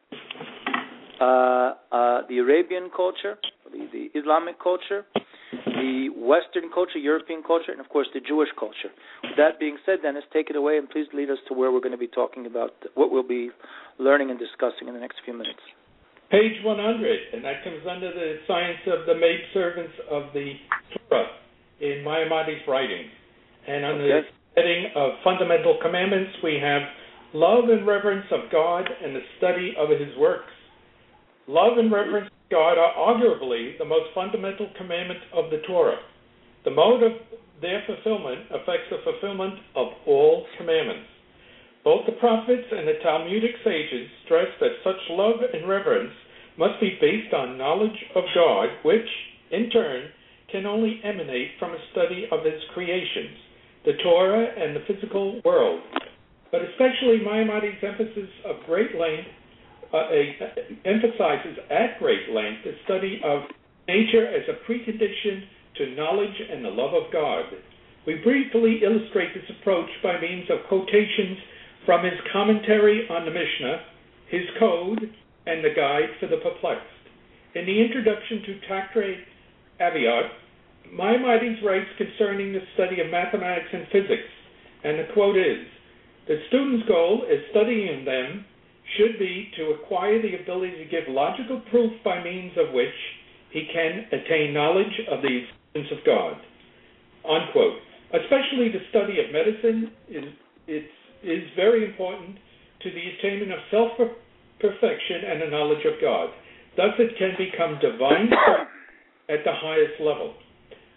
the Arabian culture, the Islamic culture, the Western culture, European culture, and of course the Jewish culture. With that being said, Dennis, take it away and please lead us to where we're going to be talking about what we'll be learning and discussing in the next few minutes. Page 100, and that comes under the science of the maidservants of the Torah in Maimonides' writings. And under the heading of fundamental commandments, we have love and reverence of God and the study of his works. Love and reverence of God are arguably the most fundamental commandment of the Torah. The mode of their fulfillment affects the fulfillment of all commandments. Both the prophets and the Talmudic sages stress that such love and reverence must be based on knowledge of God, which, in turn, can only emanate from a study of his creations, the Torah and the physical world. But especially Maimonides' emphasis of great length emphasizes at great length the study of nature as a precondition to knowledge and the love of God. We briefly illustrate this approach by means of quotations from his commentary on the Mishnah, his code, and the guide for the perplexed. In the introduction to Tractate Aviot, Maimonides writes concerning the study of mathematics and physics, and the quote is, "The student's goal is studying them should be to acquire the ability to give logical proof by means of which he can attain knowledge of the existence of God." Unquote. Especially the study of medicine is very important to the attainment of self-perfection and the knowledge of God. Thus it can become divine at the highest level.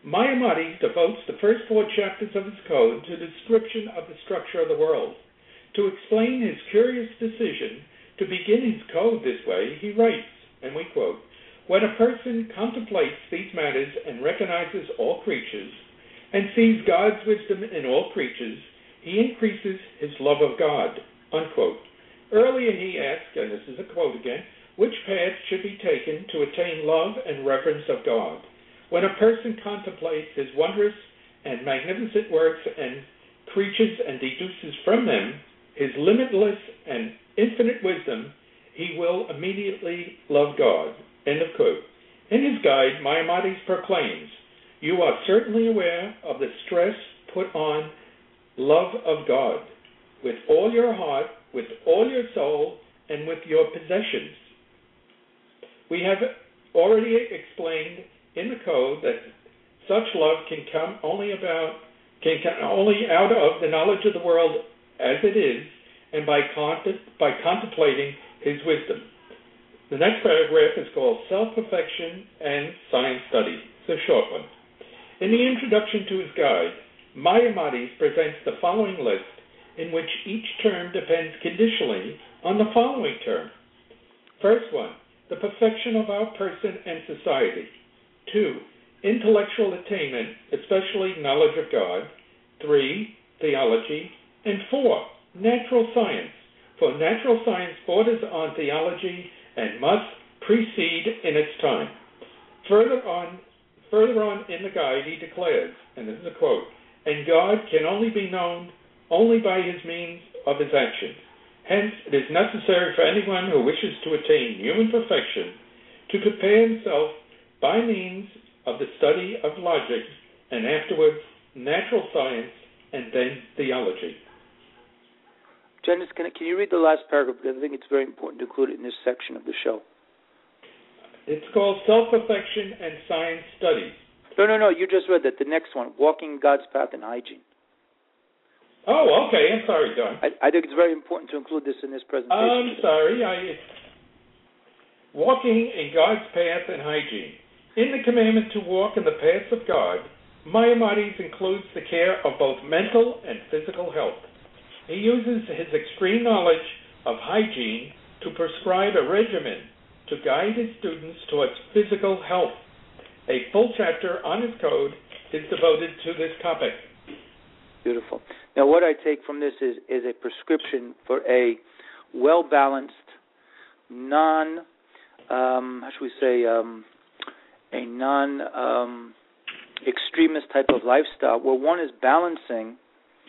Maimonides devotes the first 4 chapters of his code to the description of the structure of the world. To explain his curious decision to begin his code this way, he writes, and we quote, "When a person contemplates these matters and recognizes all creatures, and sees God's wisdom in all creatures, he increases his love of God," unquote. Earlier he asked, and this is a quote again, which path should be taken to attain love and reverence of God. When a person contemplates his wondrous and magnificent works and creatures and deduces from them his limitless and infinite wisdom, he will immediately love God. End of quote. In his guide, Maimonides proclaims, "You are certainly aware of the stress put on love of God with all your heart, with all your soul, and with your possessions. We have already explained in the code that such love can come only out of the knowledge of the world as it is, and by contemplating his wisdom." The next paragraph is called Self-Perfection and Science Study. It's a short one. In the introduction to his guide, Maimonides presents the following list, in which each term depends conditionally on the following term. First one, the perfection of our person and society. 2, intellectual attainment, especially knowledge of God. 3, theology. And 4, natural science. For natural science borders on theology and must precede in its time. Further on in the guide, he declares, and this is a quote, "And God can only be known only by his means of his actions. Hence, it is necessary for anyone who wishes to attain human perfection to prepare himself by means of the study of logic, and afterwards natural science, and then theology." Janice, can you read the last paragraph? Because I think it's very important to include it in this section of the show. It's called Self-Perfection and Science Studies. No, you just read that. The next one, Walking God's Path and Hygiene. Oh, okay. I'm sorry, Don. I think it's very important to include this in this presentation. I'm sorry. Walking in God's Path and Hygiene. In the commandment to walk in the paths of God, Maimonides includes the care of both mental and physical health. He uses his extreme knowledge of hygiene to prescribe a regimen to guide his students towards physical health. A full chapter on his code is devoted to this topic. Beautiful. Now, what I take from this is a prescription for a well-balanced, extremist type of lifestyle, where one is balancing,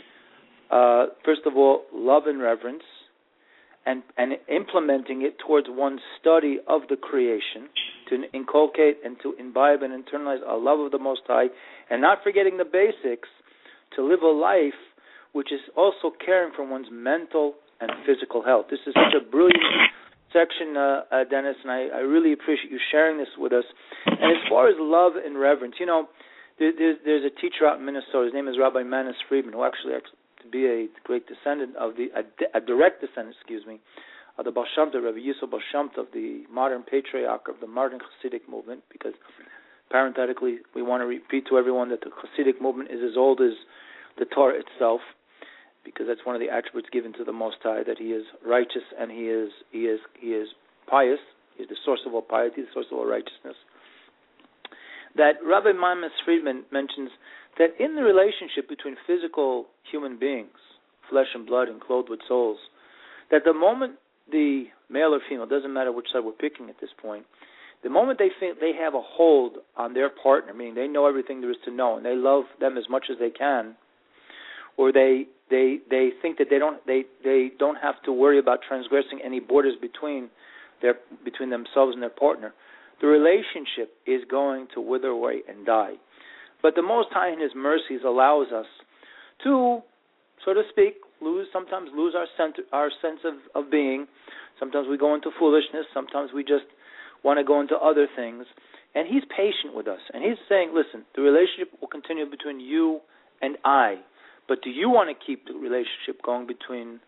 first of all, love and reverence, and implementing it towards one's study of the creation, to inculcate and to imbibe and internalize a love of the Most High, and not forgetting the basics, to live a life which is also caring for one's mental and physical health. This is such a brilliant section, Dennis, and I really appreciate you sharing this with us. And as far as love and reverence, there's a teacher out in Minnesota. His name is Rabbi Manis Friedman, who actually to be a great descendant of a direct descendant, of the Baal Shem Tov, Rabbi Yisrael Baal Shem Tov, the modern patriarch of the modern Hasidic movement, because parenthetically, we want to repeat to everyone that the Hasidic movement is as old as the Torah itself, because that's one of the attributes given to the Most High, that He is righteous and He is pious. He is the source of all piety, the source of all righteousness. That Rabbi Manis Friedman mentions that in the relationship between physical human beings, flesh and blood and clothed with souls, that the moment the male or female, doesn't matter which side we're picking at this point, the moment they think they have a hold on their partner, meaning they know everything there is to know and they love them as much as they can, or they think that they don't have to worry about transgressing any borders between themselves and their partner, the relationship is going to wither away and die. But the Most High in His mercies allows us to, so to speak, sometimes lose our sense of being. Sometimes we go into foolishness. Sometimes we just want to go into other things. And He's patient with us. And He's saying, listen, the relationship will continue between you and I. But do you want to keep the relationship going between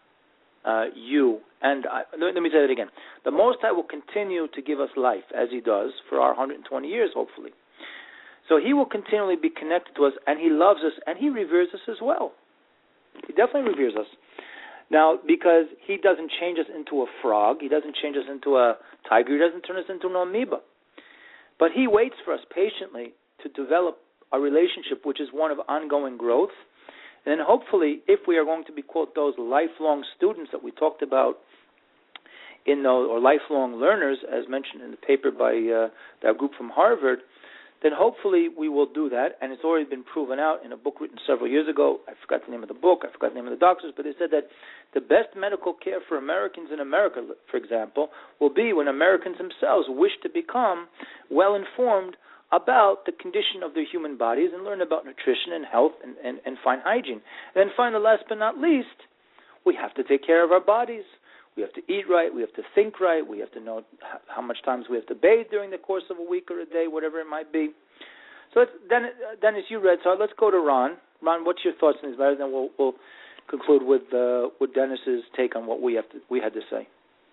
you and I? Let me say that again. The Most High will continue to give us life, as He does, for our 120 years, hopefully. So he will continually be connected to us, and he loves us, and he reveres us as well. He definitely reveres us. Now, because he doesn't change us into a frog, he doesn't change us into a tiger, he doesn't turn us into an amoeba. But he waits for us patiently to develop a relationship which is one of ongoing growth. And then hopefully, if we are going to be, quote, those lifelong students that we talked about in those, or lifelong learners, as mentioned in the paper by that group from Harvard, then hopefully we will do that. And it's already been proven out in a book written several years ago. I forgot the name of the book, I forgot the name of the doctors, but they said that the best medical care for Americans in America, for example, will be when Americans themselves wish to become well-informed about the condition of their human bodies and learn about nutrition and health and fine hygiene. And then finally, last but not least, we have to take care of our bodies. We have to eat right. We have to think right. We have to know how much times we have to bathe during the course of a week or a day, whatever it might be. So Dennis, you read. So let's go to Ron. Ron, what's your thoughts on these matters? Then we'll conclude with Dennis's take on what we had to say.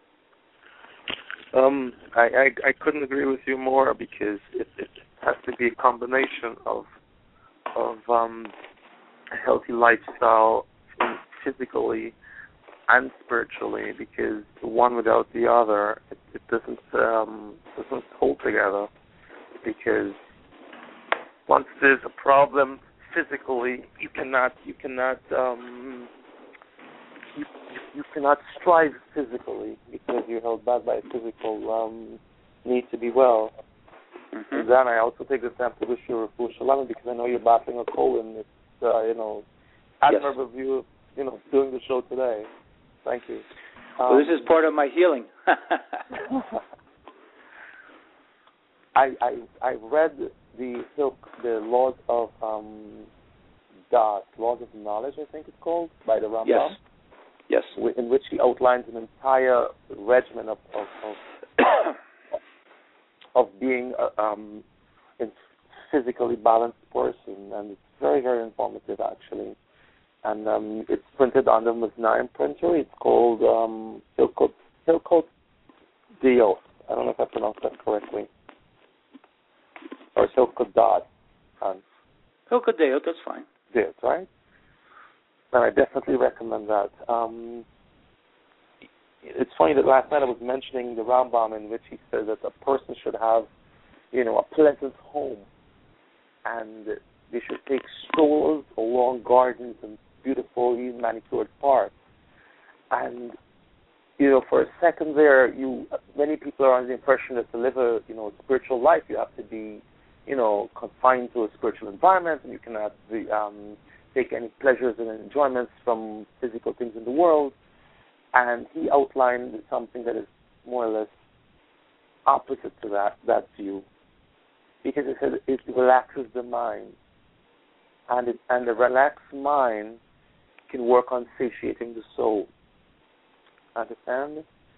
I couldn't agree with you more, because it has to be a combination of a healthy lifestyle physically and spiritually, because one without the other, it doesn't hold together. Because once there's a problem physically, you cannot strive physically, because you're held back by a physical need to be well. Mm-hmm. And then I also take this time to wish you a Shalom, because I know you're battling a cold, and it's admirable of you, doing the show today. Thank you. Well, this is part of my healing. I read the Laws of Laws of Knowledge, I think it's called, by the Rambam. Yes. In which he outlines an entire regimen of being a physically balanced person, and it's very, very informative, actually. And it's printed on the Maznaim printer. It's called Hilkot Dios. I don't know if I pronounced that correctly. Or Hilkot Dad. Hilkot Dios, that's fine. Dios, right? And I definitely recommend that. It's funny that last night I was mentioning the Rambam, in which he says that a person should have, a pleasant home, and they should take strolls along gardens and beautiful, manicured parks. And, for a second there, many people are under the impression that to live a spiritual life, you have to be, confined to a spiritual environment, and you cannot take any pleasures and enjoyments from physical things in the world. And he outlined something that is more or less opposite to that view, because it says it relaxes the mind, and the relaxed mind can work on satiating the soul. Understand?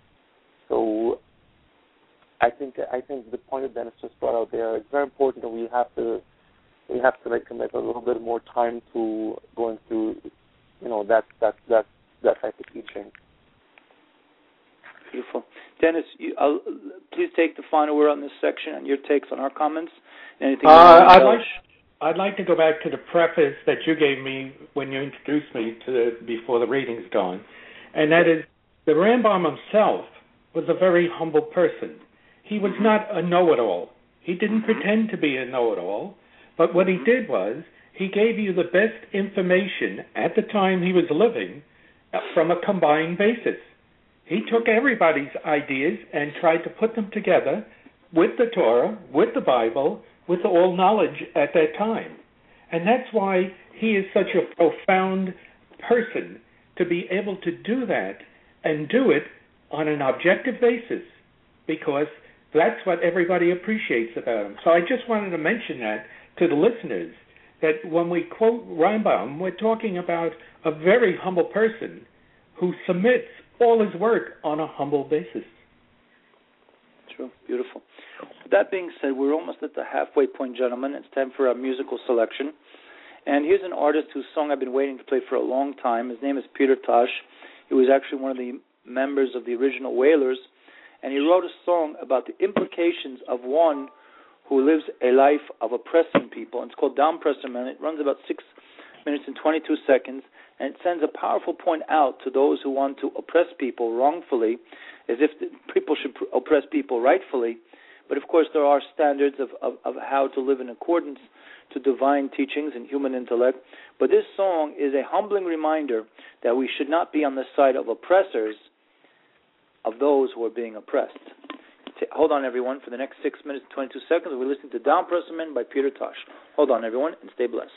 So I think the point that Dennis just brought out there, it's very important that we have to commit a little bit more time to going through, that type of teaching. Beautiful. Dennis, please take the final word on this section and your takes on our comments. Anything I'd like to go back to the preface that you gave me when you introduced me before the reading's gone, and that is the Rambam himself was a very humble person. He was not a know-it-all. He didn't pretend to be a know-it-all, but what he did was he gave you the best information at the time he was living from a combined basis. He took everybody's ideas and tried to put them together with the Torah, with the Bible, with all knowledge at that time. And that's why he is such a profound person, to be able to do that and do it on an objective basis, because that's what everybody appreciates about him. So I just wanted to mention that to the listeners, that when we quote Rambam, we're talking about a very humble person who submits all his work on a humble basis. True. Beautiful. With that being said, we're almost at the halfway point, gentlemen. It's time for our musical selection. And here's an artist whose song I've been waiting to play for a long time. His name is Peter Tosh. He was actually one of the members of the original Wailers, and he wrote a song about the implications of one who lives a life of oppressing people. And it's called Down Presser Man. It runs about 6 minutes and 22 seconds, and it sends a powerful point out to those who want to oppress people wrongfully, as if people should oppress people rightfully. But of course, there are standards of how to live in accordance to divine teachings and human intellect. But this song is a humbling reminder that we should not be on the side of oppressors, of those who are being oppressed. Hold on, everyone. For the next 6 minutes and 22 seconds, we're listening to Down Presser Man by Peter Tosh. Hold on, everyone, and stay blessed.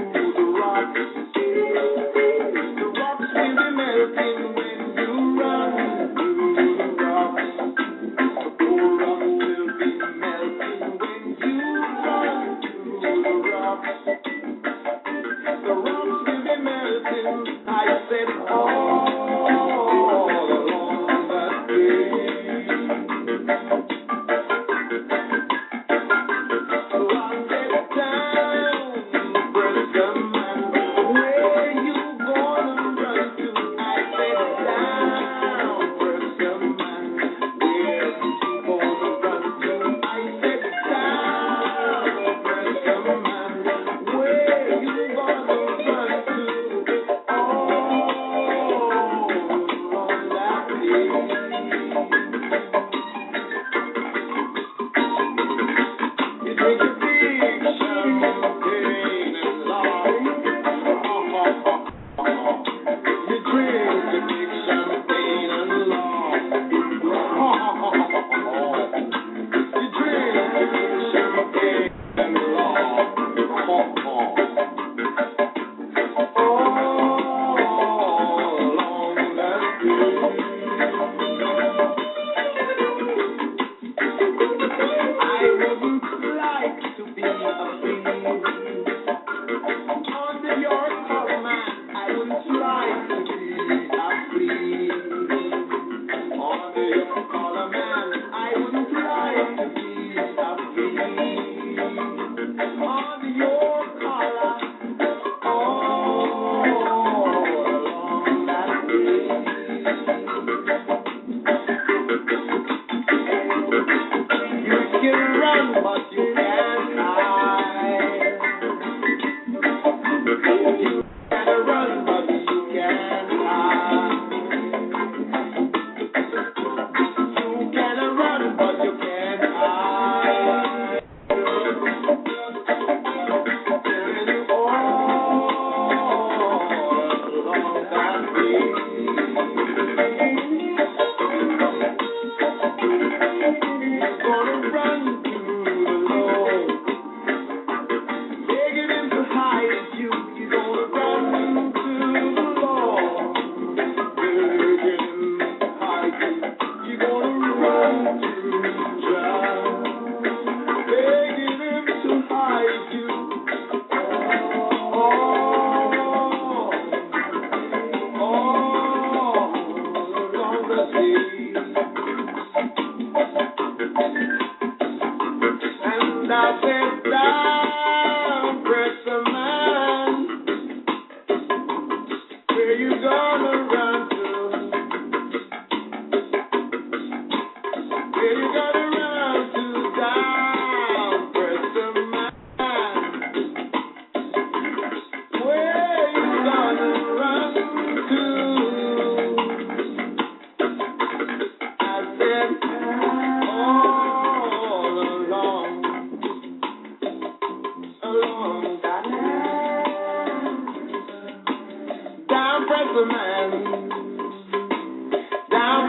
Run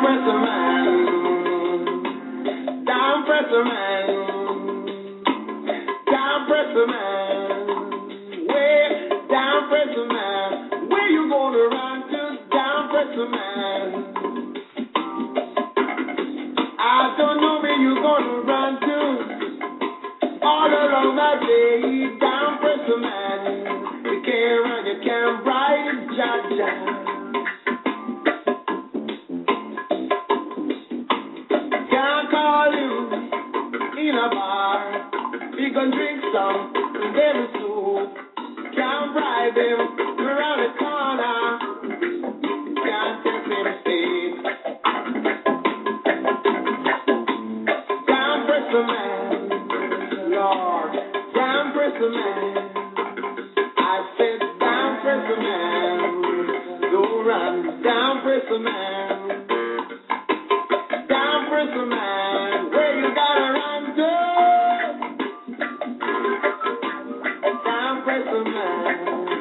pressure man. Down pressure man. Down pressure man. Way down pressure man. Where you gonna run to? Down pressure man. I don't know where you gonna run to. All along my day, down pressure man. You can't run, you can't ride, Jaja. Can't call you in a bar. We can drink some baby soup. Can't bribe him around the corner. Can't take him safe. Down pressure man, Lord. Down pressure man. I said down pressure man. Don't run. Down pressure man. Down pressure man. Where you gotta run to? Down pressure man.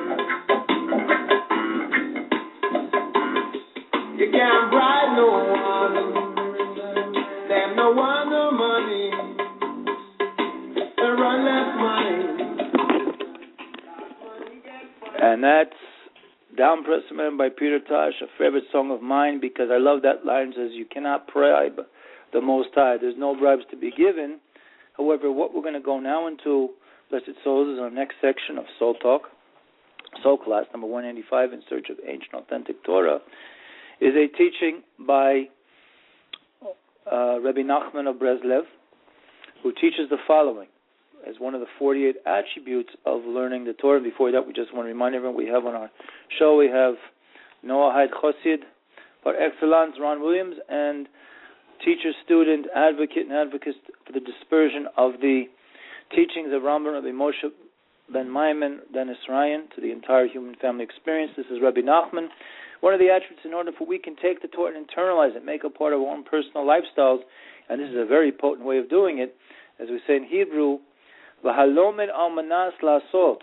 You can't bribe no one. Them no want no money. They run less money. And that's Down Pressure Man by Peter Tosh, a favorite song of mine, because I love that line. It says, you cannot bribe the Most High. There's no bribes to be given. However, what we're going to go now into, Blessed Souls, is our next section of Soul Talk, Soul Class, number 185, In Search of Ancient Authentic Torah, is a teaching by Rabbi Nachman of Breslev, who teaches the following as one of the 48 attributes of learning the Torah. Before that, we just want to remind everyone we have on our show, we have Noah Haid Chosid, par excellence, Ron Williams, and teacher, student, advocate, and advocate for the dispersion of the teachings of Rambam, Rabbi Moshe ben Maimon, Dennis Ryan, to the entire human family experience. This is Rabbi Nachman. One of the attributes in order for we can take the Torah and internalize it, make it part of our own personal lifestyles, and this is a very potent way of doing it. As we say in Hebrew, V'halomed al manas lasos,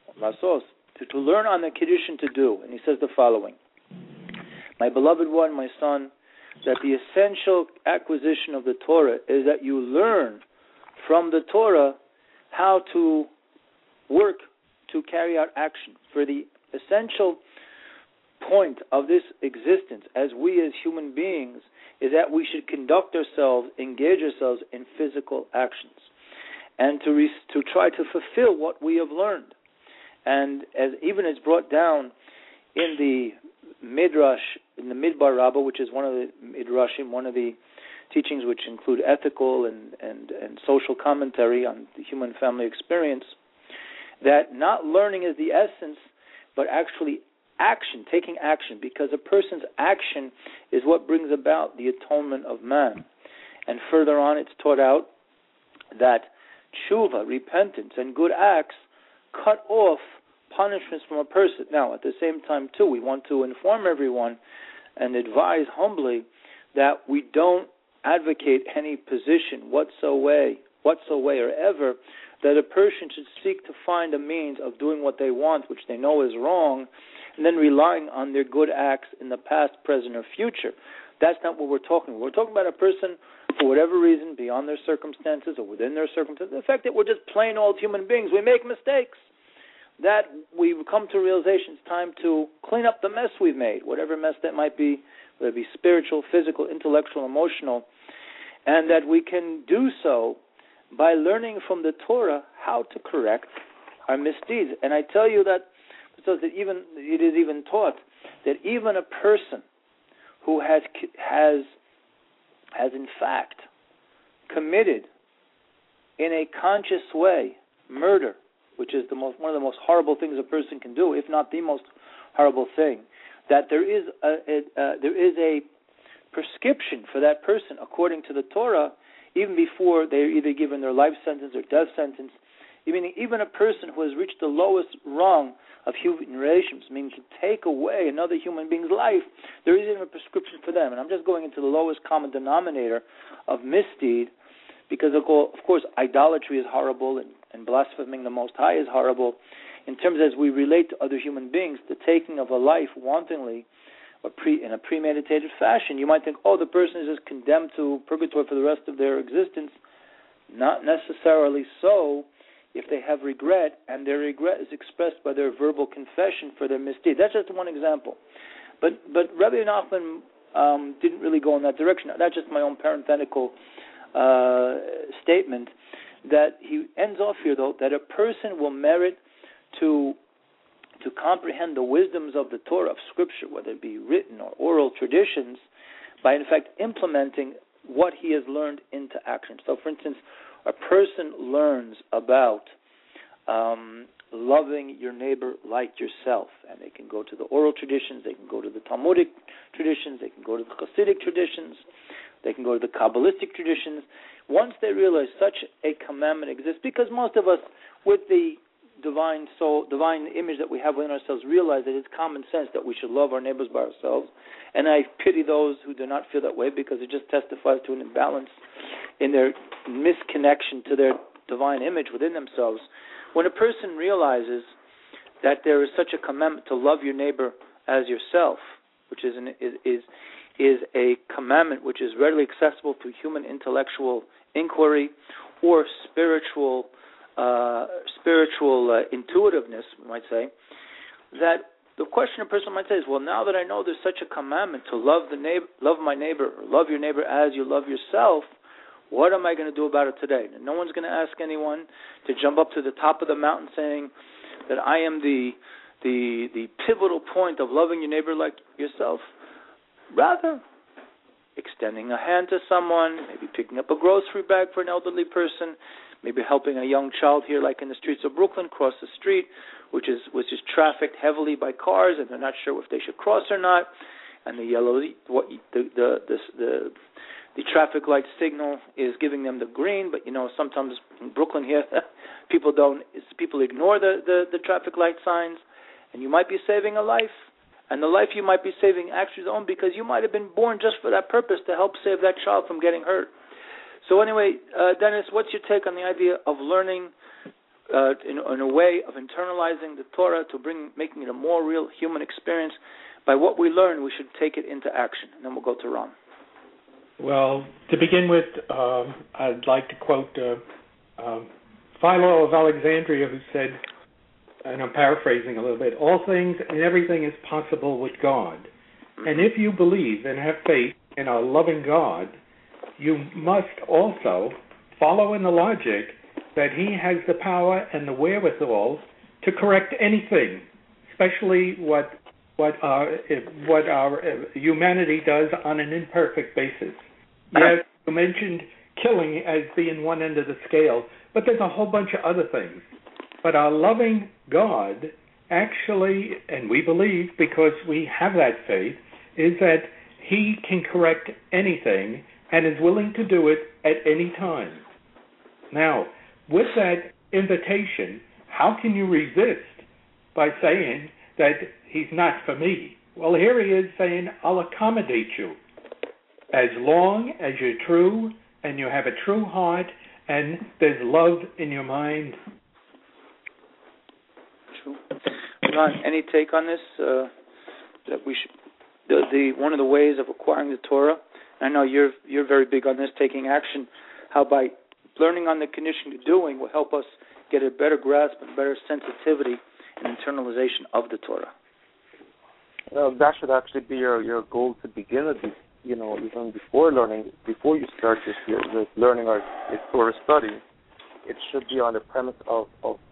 to learn on the Kiddushin to do. And he says the following: my beloved one, my son, that the essential acquisition of the Torah is that you learn from the Torah how to work to carry out action. For the essential point of this existence as we as human beings is that we should conduct ourselves, engage ourselves in physical actions, and to try to fulfill what we have learned. And as even it's brought down in the Midrash, in the Midbar Rabbah, which is one of the Midrashim, one of the teachings which include ethical and social commentary on the human family experience, that not learning is the essence, but actually action, taking action, because a person's action is what brings about the atonement of man. And further on, it's taught out that tshuva, repentance, and good acts cut off punishments from a person. Now, at the same time, too, we want to inform everyone and advise humbly that we don't advocate any position whatsoever ever that a person should seek to find a means of doing what they want, which they know is wrong, and then relying on their good acts in the past, present, or future. That's not what we're talking about. We're talking about a person, for whatever reason, beyond their circumstances or within their circumstances, the fact that we're just plain old human beings. We make mistakes. That we've come to realization it's time to clean up the mess we've made, whatever mess that might be, whether it be spiritual, physical, intellectual, emotional, and that we can do so by learning from the Torah how to correct our misdeeds. And I tell you that because it is even taught that even a person who has in fact committed in a conscious way murder, which is one of the most horrible things a person can do, if not the most horrible thing, that there is a prescription for that person according to the Torah, even before they're either given their life sentence or death sentence. Even a person who has reached the lowest rung of human relations, meaning to take away another human being's life, there is even a prescription for them. And I'm just going into the lowest common denominator of misdeed, because of course idolatry is horrible and blaspheming the Most High is horrible. In terms as we relate to other human beings, the taking of a life wantonly in a premeditated fashion. You might think, oh, the person is just condemned to purgatory for the rest of their existence. Not necessarily so if they have regret, and their regret is expressed by their verbal confession for their misdeed. That's just one example. But Rabbi Nachman didn't really go in that direction. That's just my own parenthetical statement, that he ends off here, though, that a person will merit to comprehend the wisdoms of the Torah, of Scripture, whether it be written or oral traditions, by, in fact, implementing what he has learned into action. So, for instance, a person learns about loving your neighbor like yourself, and they can go to the oral traditions, they can go to the Talmudic traditions, they can go to the Hasidic traditions, they can go to the Kabbalistic traditions. Once they realize such a commandment exists, because most of us, with the divine soul, divine image that we have within ourselves, realize that it's common sense that we should love our neighbors by ourselves. And I pity those who do not feel that way, because it just testifies to an imbalance in their misconnection to their divine image within themselves. When a person realizes that there is such a commandment to love your neighbor as yourself, which is a commandment which is readily accessible through human intellectual inquiry or spiritual intuitiveness, we might say, that the question a person might say is, well, now that I know there's such a commandment to love my neighbor, or love your neighbor as you love yourself, what am I going to do about it today? And no one's going to ask anyone to jump up to the top of the mountain saying that I am the pivotal point of loving your neighbor like yourself. Rather, extending a hand to someone, maybe picking up a grocery bag for an elderly person, maybe helping a young child here, like in the streets of Brooklyn, cross the street, which is trafficked heavily by cars, and they're not sure if they should cross or not. And the traffic light signal is giving them the green, but sometimes in Brooklyn here, people ignore the traffic light signs, and you might be saving a life. And the life you might be saving actually is own, because you might have been born just for that purpose, to help save that child from getting hurt. So anyway, Dennis, what's your take on the idea of learning in a way of internalizing the Torah to making it a more real human experience? By what we learn, we should take it into action. And then we'll go to Ron. Well, to begin with, I'd like to quote Philo of Alexandria, who said, and I'm paraphrasing a little bit, all things and everything is possible with God. And if you believe and have faith in a loving God, you must also follow in the logic that he has the power and the wherewithal to correct anything, especially what our humanity does on an imperfect basis. Yes, you mentioned killing as being one end of the scale, but there's a whole bunch of other things. But our loving God actually, and we believe because we have that faith, is that he can correct anything and is willing to do it at any time. Now, with that invitation, how can you resist by saying that he's not for me? Well, here he is saying, I'll accommodate you as long as you're true and you have a true heart and there's love in your mind. True. Ron, any take on this? That we should one of the ways of acquiring the Torah. I know you're very big on this, taking action. How by learning on the condition of doing will help us get a better grasp and better sensitivity and internalization of the Torah. That should actually be your goal to begin with. Even before learning, before you start this learning or Torah study, it should be on the premise of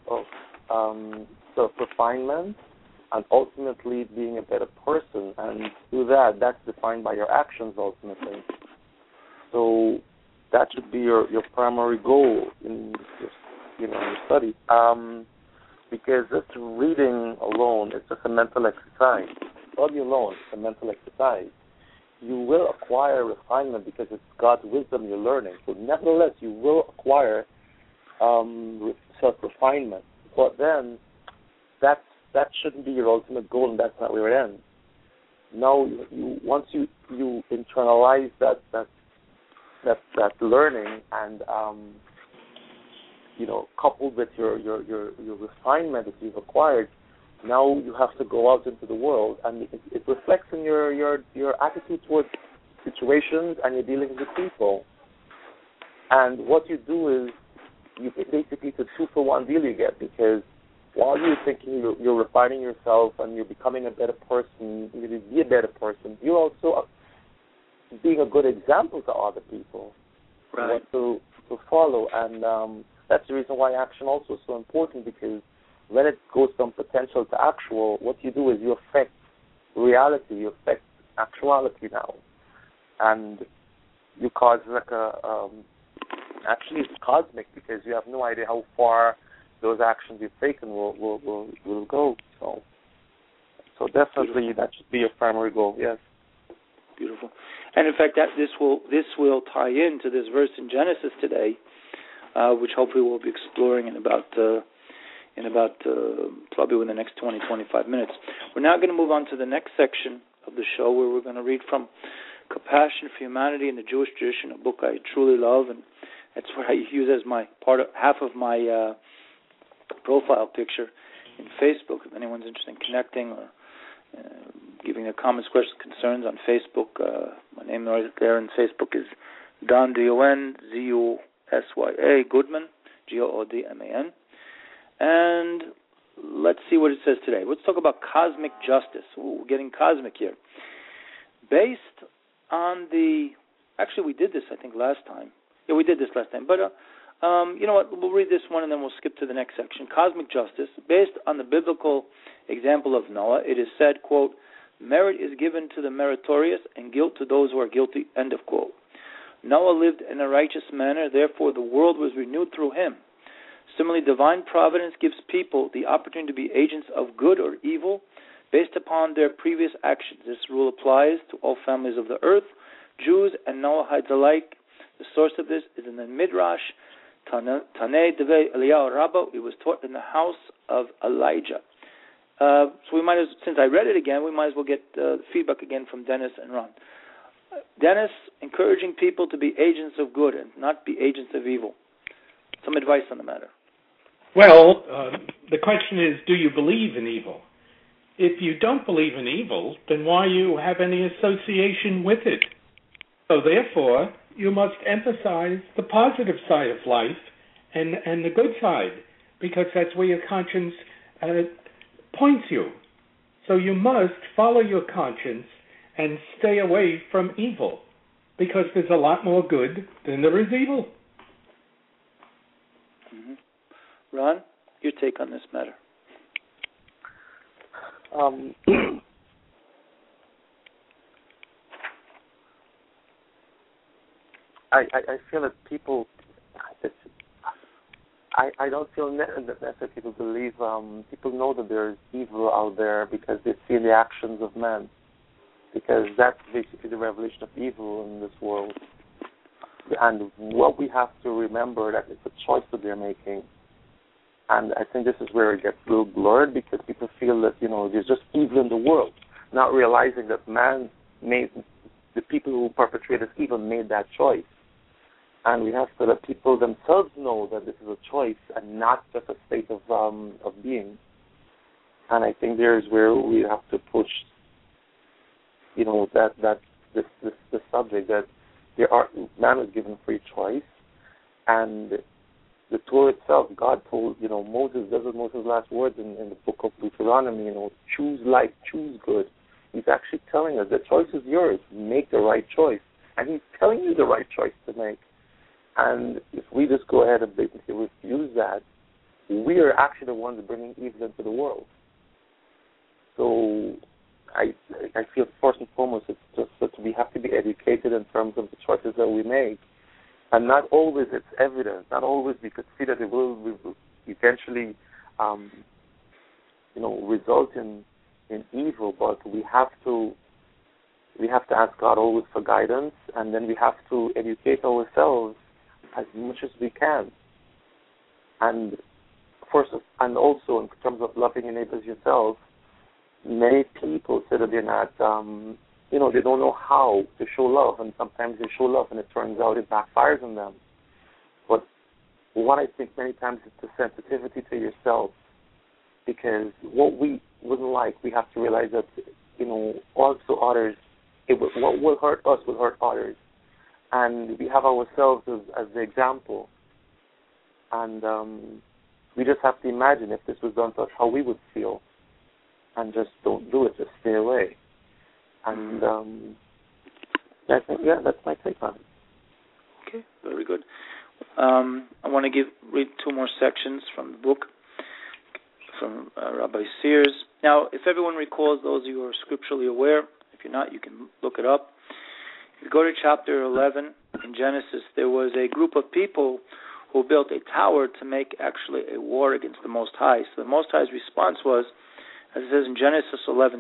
self-refinement and ultimately being a better person. And through that's defined by your actions ultimately. So that should be your primary goal in your study. Because just reading alone is just a mental exercise. Study alone is a mental exercise. You will acquire refinement because it's God's wisdom you're learning. So nevertheless, you will acquire self-refinement. But then that shouldn't be your ultimate goal, and that's not where it ends. No, once you internalize that learning and coupled with your refinement that you've acquired, now you have to go out into the world, and it reflects in your attitude towards situations and your dealings with people. And what you do is, basically it's a 2-for-1 deal you get, because while you're thinking you're refining yourself and you're becoming a better person, you're going to be a better person, you're also being a good example to other people. Right. To follow. And that's the reason why action also is so important, because when it goes from potential to actual, what you do is you affect reality, you affect actuality now. And you cause actually it's cosmic, because you have no idea how far those actions you've taken will go. So definitely that should be your primary goal. Yes. Beautiful. And in fact, that this will tie into this verse in Genesis today, which hopefully we'll be exploring in about probably within the next 20-25 minutes. We're now going to move on to the next section of the show, where we're going to read from Compassion for Humanity in the Jewish Tradition, a book I truly love, and that's what I use as my half of my profile picture in Facebook. If anyone's interested in connecting or giving their comments, questions, concerns on Facebook, my name right there on Facebook is Don, Donzusya, Goodman, Goodman. And let's see what it says today. Let's talk about cosmic justice. Ooh, we're getting cosmic here. Based on actually we did this I think last time. Yeah, we did this last time. But you know what? We'll read this one and then we'll skip to the next section. Cosmic justice. Based on the biblical example of Noah, it is said, quote, merit is given to the meritorious and guilt to those who are guilty, end of quote. Noah lived in a righteous manner, therefore the world was renewed through him. Similarly, divine providence gives people the opportunity to be agents of good or evil based upon their previous actions. This rule applies to all families of the earth, Jews and Noahites alike. The source of this is in the Midrash, Tanei Devei Eliyahu Rabbo. It was taught in the house of Elijah. So we might, since I read it again, we might as well get feedback again from Dennis and Ron. Dennis, encouraging people to be agents of good and not be agents of evil. Some advice on the matter. Well, the question is, do you believe in evil? If you don't believe in evil, then why you have any association with it? So therefore, you must emphasize the positive side of life and the good side, because that's where your conscience points you. So you must follow your conscience and stay away from evil, because there's a lot more good than there is evil. Mm-hmm. Ron, your take on this matter? I feel that people, I don't feel necessarily people believe, people know that there is evil out there because they see the actions of men, because that's basically the revelation of evil in this world. And what we have to remember, that it's a choice that they're making. And I think this is where it gets a little blurred, because people feel that, there's just evil in the world, not realizing that man made, the people who perpetrate this evil made that choice. And we have to let people themselves know that this is a choice and not just a state of being. And I think there's where we have to push, this subject, that man is given free choice, and the Torah itself, God told, Moses, those are Moses' last words in the book of Deuteronomy, choose life, choose good. He's actually telling us the choice is yours. Make the right choice. And he's telling you the right choice to make. And if we just go ahead and basically refuse that, we are actually the ones bringing evil into the world. So I feel first and foremost it's just that we have to be educated in terms of the choices that we make. And not always it's evident. Not always we could see that it will eventually, result in evil. But we have to ask God always for guidance, and then we have to educate ourselves as much as we can. And also in terms of loving your neighbors yourself, many people say that they're not, they don't know how to show love, and sometimes they show love and it turns out it backfires on them. But what I think many times is the sensitivity to yourself. because what we wouldn't like, we have to realize that, also others, what will hurt us will hurt others. And we have ourselves as the example. And we just have to imagine if this was done to us, how we would feel. And just don't do it, just stay away. And that's my take on it. Okay, very good. I want to read two more sections from the book from Rabbi Sears. Now, if everyone recalls, those of you who are scripturally aware, if you're not, you can look it up. If you go to chapter 11 in Genesis, there was a group of people who built a tower to make actually a war against the Most High. So the Most High's response was, as it says in Genesis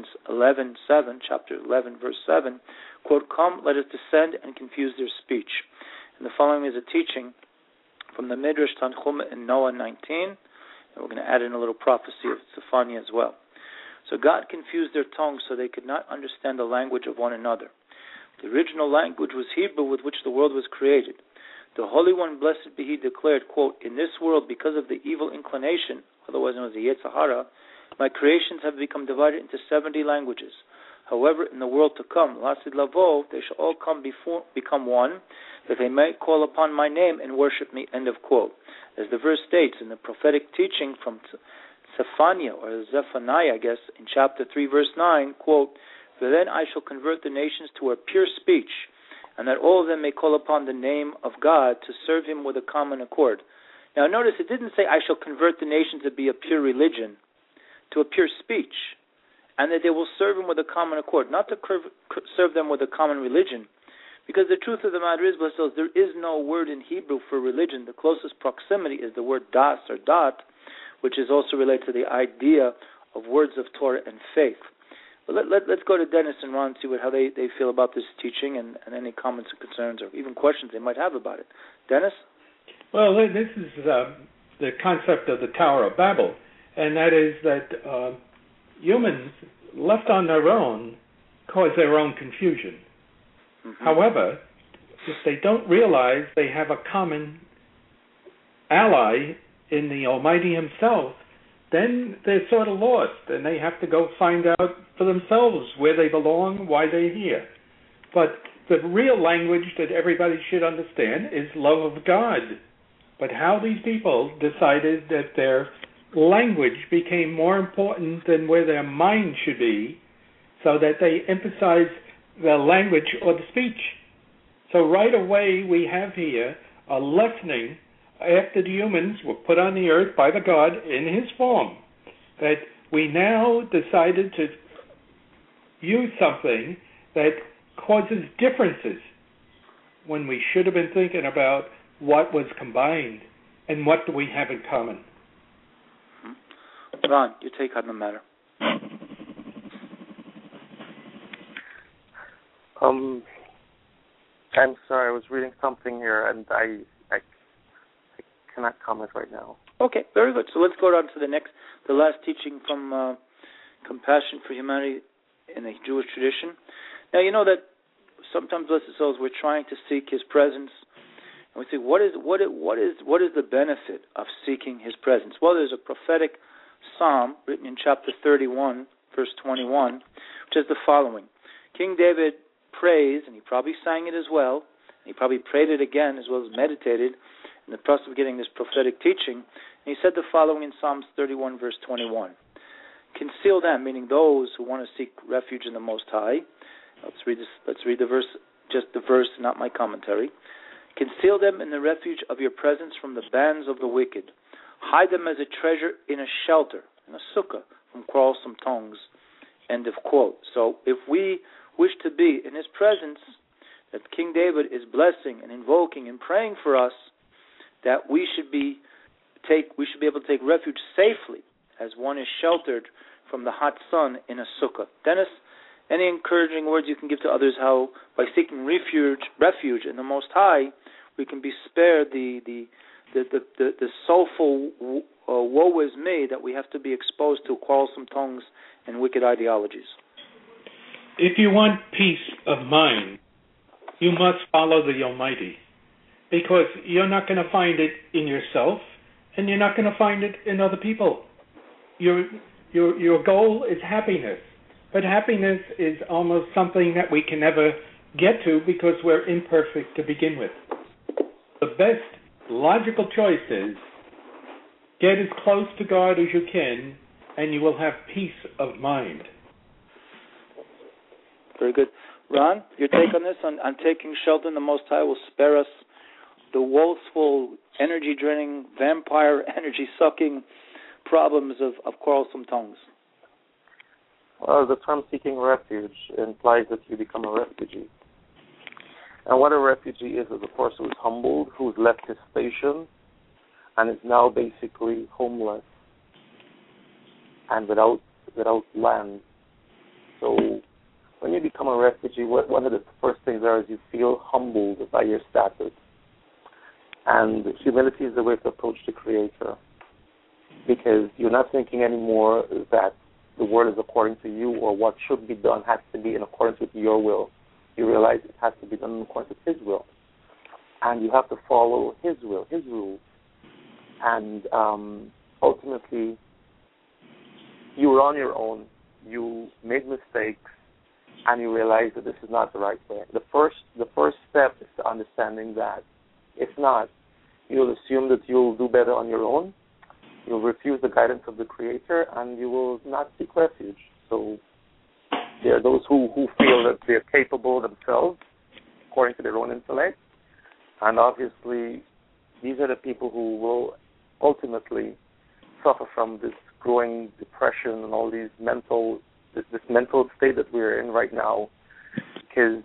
11:7, chapter 11, verse 7, quote, "Come, let us descend and confuse their speech." And the following is a teaching from the Midrash Tanchum in Noah 19, and we're going to add in a little prophecy of Zephaniah as well. So God confused their tongues so they could not understand the language of one another. The original language was Hebrew, with which the world was created. The Holy One, blessed be He, declared, quote, "In this world, because of the evil inclination, otherwise known as the Yetzer Hara, my creations have become divided into 70 languages. However, in the world to come, Lasid Lavo, they shall all become one, that they may call upon my name and worship me," end of quote. As the verse states in the prophetic teaching from Zephaniah, or Zephaniah, I guess, in chapter 3, verse 9, quote, "For then I shall convert the nations to a pure speech, and that all of them may call upon the name of God to serve Him with a common accord." Now notice, it didn't say I shall convert the nations to be a pure religion, to a pure speech, and that they will serve Him with a common accord, not to serve them with a common religion. Because the truth of the matter is, blessed those, there is no word in Hebrew for religion. The closest proximity is the word das or dot, which is also related to the idea of words of Torah and faith. But let's go to Dennis and Ron and see how they feel about this teaching and any comments or concerns or even questions they might have about it. Dennis? Well, this is the concept of the Tower of Babel, and that is that humans, left on their own, cause their own confusion. Mm-hmm. However, if they don't realize they have a common ally in the Almighty Himself, then they're sort of lost, and they have to go find out for themselves where they belong, why they're here. But the real language that everybody should understand is love of God. But how these people decided that their language became more important than where their mind should be, so that they emphasize the language or the speech. So right away we have here a lessening after the humans were put on the earth by the God in His form, that we now decided to use something that causes differences when we should have been thinking about what was combined and what do we have in common. Ron, your take on the matter. I'm sorry, I was reading something here, and I cannot comment right now. Okay, very good. So let's go on to the last teaching from Compassion for Humanity in the Jewish tradition. Now, you know that sometimes, blessed souls, we're trying to seek His presence, and we say, what is the benefit of seeking His presence? Well, there's a prophetic psalm written in chapter 31, verse 21, which is the following: King David prays, and he probably sang it as well, and he probably prayed it again as well as meditated in the process of getting this prophetic teaching. And he said the following in Psalms 31, verse 21. Conceal them, meaning those who want to seek refuge in the Most High. Let's read the verse, just the verse, not my commentary. Conceal them in the refuge of your presence from the bands of the wicked. Hide them as a treasure in a shelter, in a sukkah, from quarrelsome tongues. End of quote. So if we wish to be in His presence, that King David is blessing and invoking and praying for us, that we should be able to take refuge safely as one is sheltered from the hot sun in a sukkah. Dennis, any encouraging words you can give to others how by seeking refuge in the Most High, we can be spared the soulful woe is me that we have to be exposed to quarrelsome tongues and wicked ideologies? If you want peace of mind, you must follow the Almighty, because you're not going to find it in yourself, and you're not going to find it in other people. your goal is happiness, but happiness is almost something that we can never get to because we're imperfect to begin with. The best logical choice is get as close to God as you can, and you will have peace of mind. Very good. Ron, your take on this, on taking shelter in the Most High will spare us the woeful, energy-draining, vampire, energy-sucking problems of quarrelsome tongues? Well, the term seeking refuge implies that you become a refugee. And what a refugee is a person who's humbled, who's left his station, and is now basically homeless and without land. So when you become a refugee, one of the first things there is you feel humbled by your status. And humility is the way to approach the Creator, because you're not thinking anymore that the world is according to you or what should be done has to be in accordance with your will. You realize it has to be done in accordance with His will. And you have to follow His will, His rules. And ultimately, you were on your own. You made mistakes, and you realize that this is not the right way. The first step is to understanding that. If not, you'll assume that you'll do better on your own. You'll refuse the guidance of the Creator, and you will not seek refuge. So there are those who feel that they're capable themselves, according to their own intellect. And obviously, these are the people who will ultimately suffer from this growing depression and all these this mental state that we're in right now, because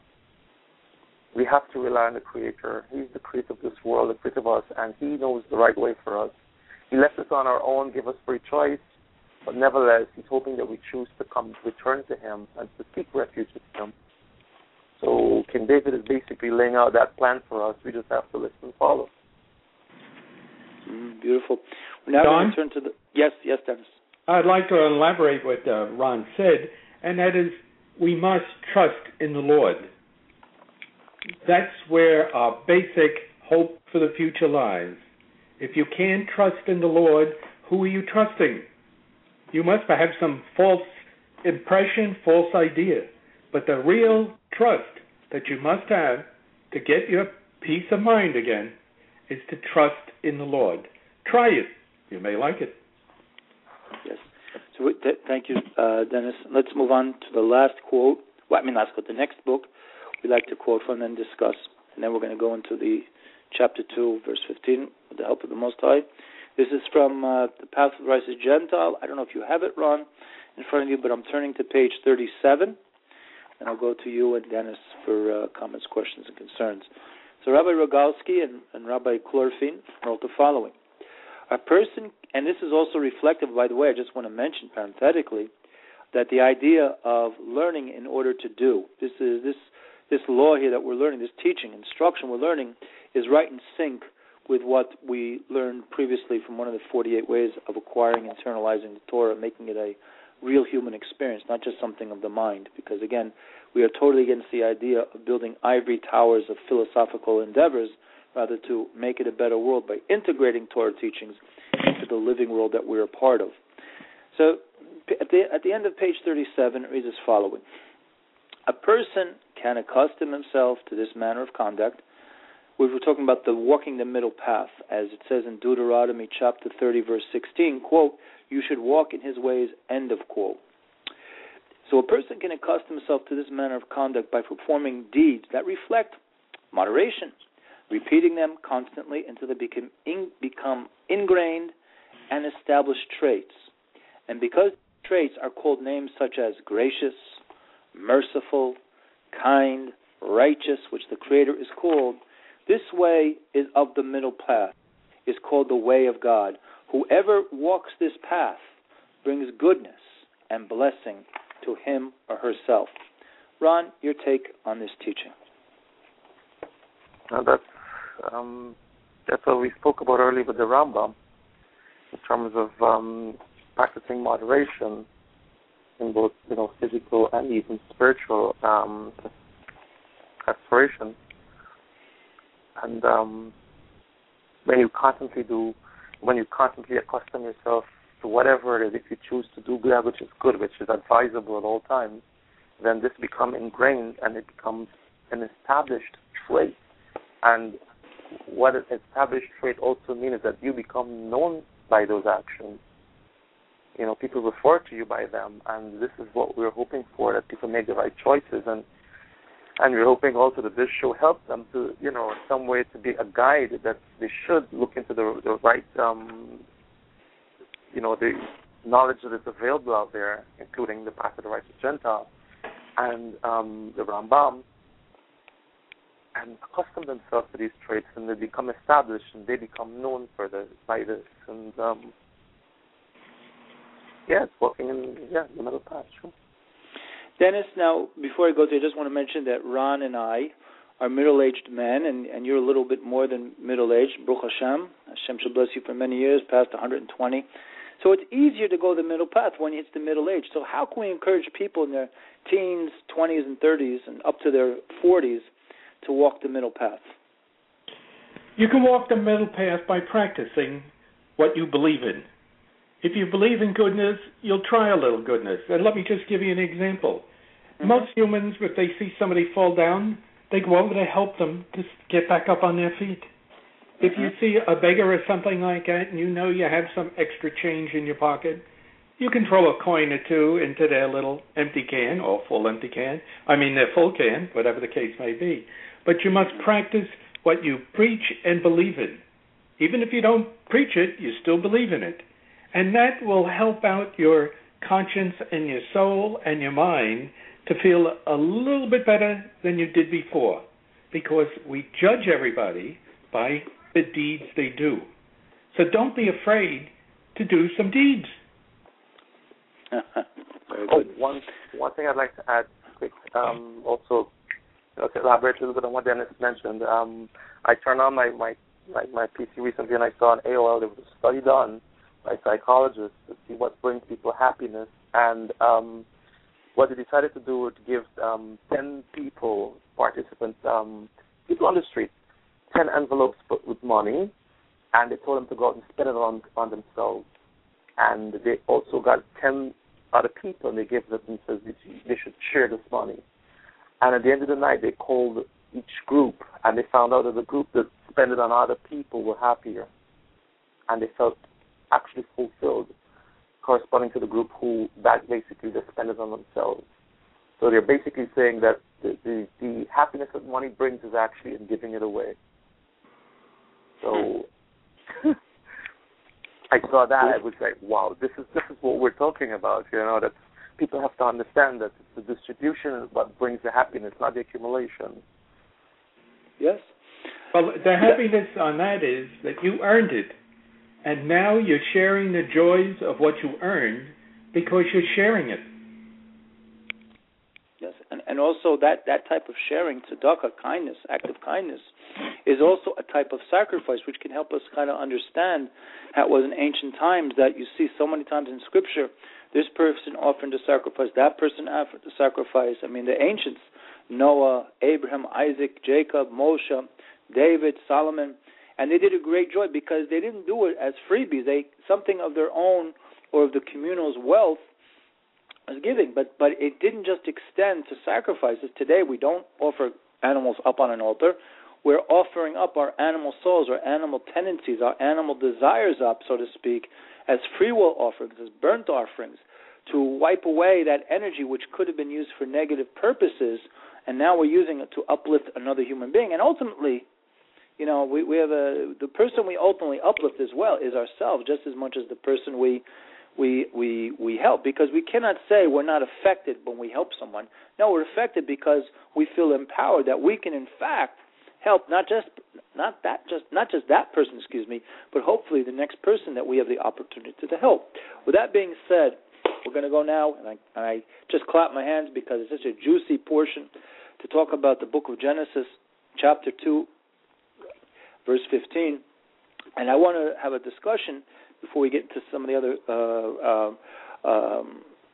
we have to rely on the Creator. He's the creator of this world, the creator of us, and He knows the right way for us. He left us on our own, give us free choice, but nevertheless, He's hoping that we choose to return to Him and to seek refuge with Him. So King David is basically laying out that plan for us. We just have to listen and follow. Beautiful. We're now going to turn to the... Yes, Dennis. I'd like to elaborate what Ron said, and that is we must trust in the Lord. That's where our basic hope for the future lies. If you can't trust in the Lord, who are you trusting? You must have some false impression, false idea. But the real trust that you must have to get your peace of mind again is to trust in the Lord. Try it. You may like it. Yes. So thank you, Dennis. Let's move on to the last quote. Let's go to the next book we'd like to quote from and discuss. And then we're going to go into the chapter 2, verse 15, with the help of the Most High. This is from The Path of the Righteous Gentile. I don't know if you have it, Ron, in front of you, but I'm turning to page 37. And I'll go to you and Dennis for comments, questions, and concerns. So Rabbi Rogalski and Rabbi Klorfin wrote the following. A person, and this is also reflective, by the way, I just want to mention parenthetically, that the idea of learning in order to do, this law here that we're learning, this teaching, instruction we're learning, is right in sync with what we learned previously from one of the 48 ways of acquiring, internalizing the Torah, making it a real human experience, not just something of the mind. Because, again, we are totally against the idea of building ivory towers of philosophical endeavors, rather to make it a better world by integrating Torah teachings into the living world that we're a part of. So at the end of page 37, it reads as following. A person can accustom himself to this manner of conduct. We were talking about the walking the middle path, as it says in Deuteronomy chapter 30, verse 16, quote, you should walk in his ways, end of quote. So a person can accustom himself to this manner of conduct by performing deeds that reflect moderation, repeating them constantly until they become ingrained and established traits. And because traits are called names such as gracious, merciful, kind, righteous, which the Creator is called, this way is of the middle path, is called the way of God. Whoever walks this path brings goodness and blessing to him or herself. Ron, your take on this teaching. Now that's what we spoke about earlier with the Rambam, in terms of practicing moderation in both, physical and even spiritual aspirations. And when you constantly accustom yourself to whatever it is. If you choose to do that which is good, which is advisable at all times, then this becomes ingrained and it becomes an established trait. And what an established trait also means is that you become known by those actions. You know, people refer to you by them, and this is what we're hoping for, that people make the right choices. And we're hoping also that this show helps them to, you know, in some way to be a guide that they should look into the right, you know, the knowledge that is available out there, including the Path of the Righteous Gentile and the Rambam, and accustom themselves to these traits, and they become established and they become known for this, by this. And it's walking in the middle path. Sure. Dennis, now, before I go there, I just want to mention that Ron and I are middle-aged men, and you're a little bit more than middle-aged. Baruch Hashem. Hashem should bless you for many years, past 120. So it's easier to go the middle path when it's the middle age. So how can we encourage people in their teens, 20s, and 30s, and up to their 40s to walk the middle path? You can walk the middle path by practicing what you believe in. If you believe in goodness, you'll try a little goodness. And let me just give you an example. Mm-hmm. Most humans, if they see somebody fall down, they go over to help them to get back up on their feet. Mm-hmm. If you see a beggar or something like that and you know you have some extra change in your pocket, you can throw a coin or two into their little empty can, or full empty can. I mean their full can, whatever the case may be. But you must practice what you preach and believe in. Even if you don't preach it, you still believe in it. And that will help out your conscience and your soul and your mind to feel a little bit better than you did before. Because we judge everybody by the deeds they do. So don't be afraid to do some deeds. One thing I'd like to add quick, also, to elaborate a little bit on what Dennis mentioned. I turned on my PC recently and I saw on AOL there was a study done by psychologists to see what brings people happiness. And what they decided to do was to give 10 participants, people on the street, 10 envelopes with money, and they told them to go out and spend it on themselves. And they also got 10 other people, and they gave them and said they should share this money. And at the end of the night, they called each group, and they found out that the group that spent it on other people were happier, and they felt actually fulfilled, corresponding to the group that basically just spent it on themselves. So they're basically saying that the happiness that money brings is actually in giving it away. So I saw that, I was like, wow, this is what we're talking about, you know, that people have to understand that it's the distribution is what brings the happiness, not the accumulation. Yes. Well, the happiness on that is that you earned it. And now you're sharing the joys of what you earned because you're sharing it. Yes, and also that type of sharing, tzedakah, kindness, act of kindness, is also a type of sacrifice which can help us kind of understand how it was in ancient times that you see so many times in Scripture, this person offering to sacrifice, that person offered to sacrifice. I mean, the ancients, Noah, Abraham, Isaac, Jacob, Moshe, David, Solomon, and they did a great job because they didn't do it as freebies. Something of their own or of the communal's wealth was giving, but it didn't just extend to sacrifices. Today we don't offer animals up on an altar. We're offering up our animal souls, our animal tendencies, our animal desires up, so to speak, as free will offerings, as burnt offerings, to wipe away that energy which could have been used for negative purposes, and now we're using it to uplift another human being. And ultimately, you know, we have the person we ultimately uplift as well is ourselves, just as much as the person we help, because we cannot say we're not affected when we help someone. No, we're affected because we feel empowered that we can in fact help not just that person, but hopefully the next person that we have the opportunity to help. With that being said, we're going to go now, and I just clap my hands because it's such a juicy portion to talk about the book of Genesis, chapter 2, verse 15, and I want to have a discussion before we get into some of the other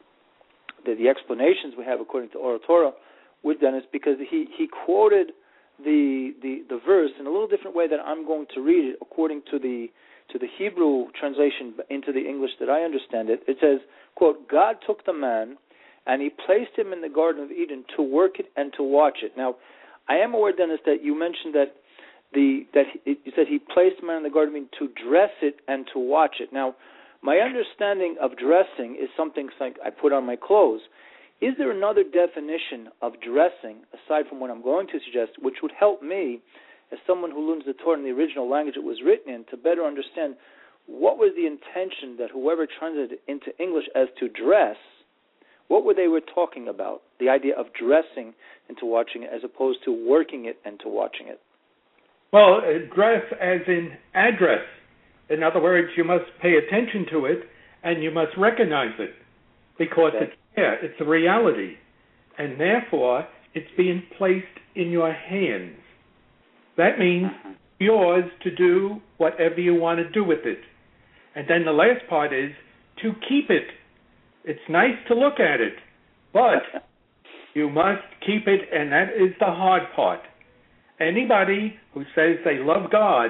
the explanations we have according to Oral Torah with Dennis, because he quoted the verse in a little different way that I'm going to read it according to the Hebrew translation into the English that I understand it. It says, quote, God took the man and he placed him in the Garden of Eden to work it and to watch it. Now, I am aware, Dennis, that you mentioned that you said he placed the man in the Garden of Eden to dress it and to watch it. Now, my understanding of dressing is something like I put on my clothes. Is there another definition of dressing, aside from what I'm going to suggest, which would help me, as someone who learns the Torah in the original language it was written in, to better understand what was the intention that whoever translated it into English as to dress, what were they talking about, the idea of dressing into watching it as opposed to working it and to watching it? Well, dress as in address. In other words, you must pay attention to it and you must recognize it because it's there, it's a reality. And therefore, it's being placed in your hands. That means yours to do whatever you want to do with it. And then the last part is to keep it. It's nice to look at it, but you must keep it, and that is the hard part. Anybody who says they love God,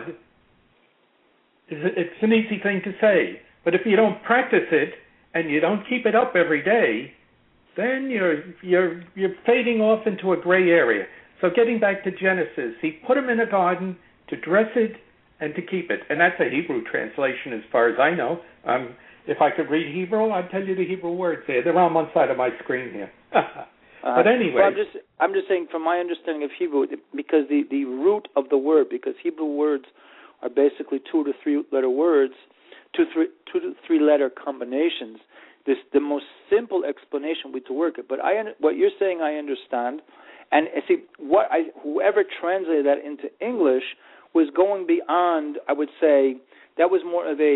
it's an easy thing to say. But if you don't practice it and you don't keep it up every day, then you're fading off into a gray area. So getting back to Genesis, he put him in a garden to dress it and to keep it. And that's a Hebrew translation as far as I know. If I could read Hebrew, I'd tell you the Hebrew words there. They're on one side of my screen here. But anyway. Well, I'm just saying from my understanding of Hebrew, because the root of the word, because Hebrew words are basically 2 to 3 letter words, 2 to 3 letter combinations. The most simple explanation would be to work it. But what you're saying, I understand. And see, whoever translated that into English was going beyond. I would say that was more of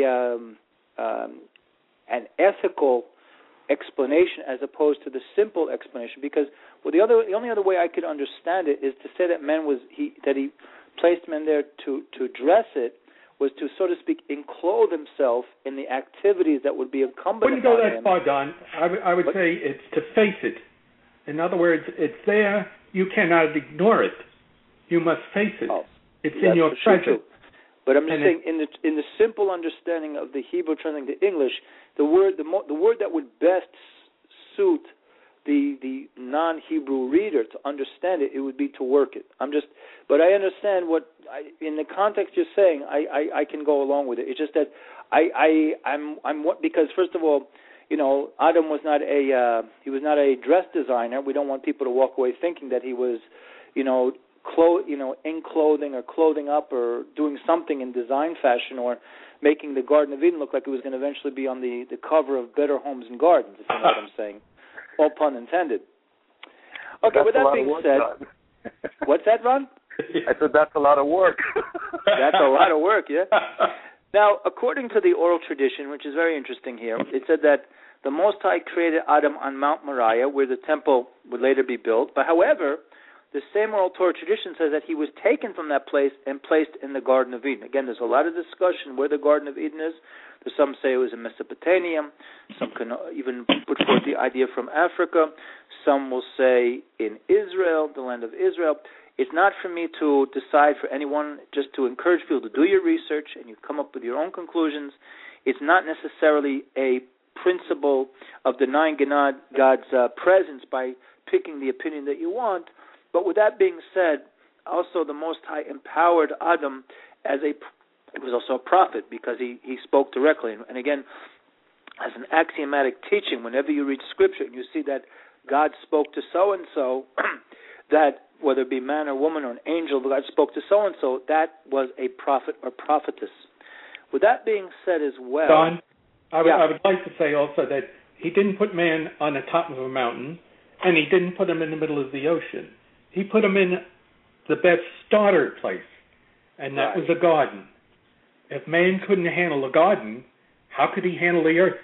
an ethical explanation as opposed to the simple explanation. Because the only other way I could understand it is to say that he placed men there to dress it, was to, so to speak, enclothe himself in the activities that would be incumbent upon him. Wouldn't go that far, Don. I would say it's to face it. In other words, it's there. You cannot ignore it. You must face it. Oh, it's in your presence. But I'm just saying, in the simple understanding of the Hebrew translating to English, the word that would best suit the non-Hebrew reader to understand it, it would be to work it. But I understand in the context you're saying, I can go along with it. It's just that because first of all, Adam was not a dress designer. We don't want people to walk away thinking that he was, in clothing or clothing up or doing something in design fashion or making the Garden of Eden look like it was going to eventually be on the cover of Better Homes and Gardens, if you know what I'm saying. All pun intended. Okay, that's with that being said, what's that, Ron? I said that's a lot of work. That's a lot of work, yeah. Now, according to the oral tradition, which is very interesting here, it said that the Most High created Adam on Mount Moriah, where the temple would later be built. But however, the same oral Torah tradition says that he was taken from that place and placed in the Garden of Eden. Again, there's a lot of discussion where the Garden of Eden is. There's some say it was in Mesopotamia. Some can even put forth the idea from Africa. Some will say in Israel, the land of Israel. It's not for me to decide for anyone, just to encourage people to do your research and you come up with your own conclusions. It's not necessarily a principle of denying God's presence by picking the opinion that you want. But with that being said, also the Most High empowered Adam it was also a prophet because he spoke directly. And again, as an axiomatic teaching, whenever you read Scripture and you see that God spoke to so-and-so, that whether it be man or woman or an angel, God spoke to so-and-so, that was a prophet or prophetess. With that being said as well... Don, I would like to say also that he didn't put man on the top of a mountain and he didn't put him in the middle of the ocean. He put him in the best starter place, and that was a garden. If man couldn't handle a garden, how could he handle the earth?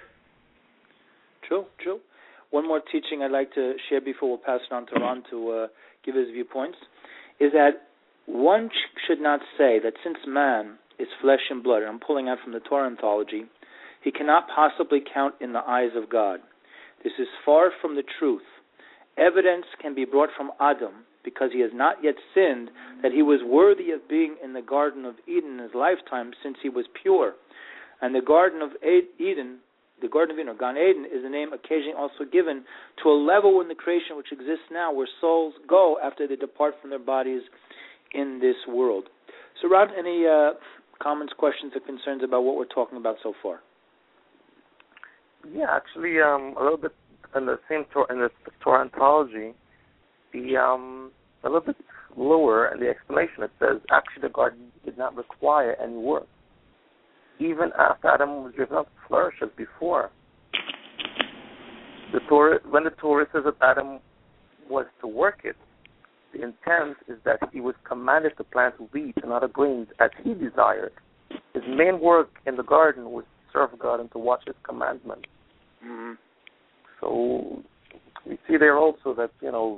True. One more teaching I'd like to share before we'll pass it on to Ron to give his viewpoints is that one should not say that since man is flesh and blood, and I'm pulling out from the Torah Anthology, he cannot possibly count in the eyes of God. This is far from the truth. Evidence can be brought from Adam because he has not yet sinned, that he was worthy of being in the Garden of Eden in his lifetime, since he was pure. And the Garden of Eden, or Gan Eden, is a name occasionally also given to a level in the creation which exists now, where souls go after they depart from their bodies in this world. So, Ron, any comments, questions, or concerns about what we're talking about so far? Yeah, actually, a little bit in the same in the Torah ontology, a little bit lower in the explanation, it says actually the garden did not require any work. Even after Adam was driven out to flourish as before. When the Torah says that Adam was to work it, the intent is that he was commanded to plant wheat and other grains as he desired. His main work in the garden was to serve God and to watch His commandments. Mm-hmm. So we see there also that,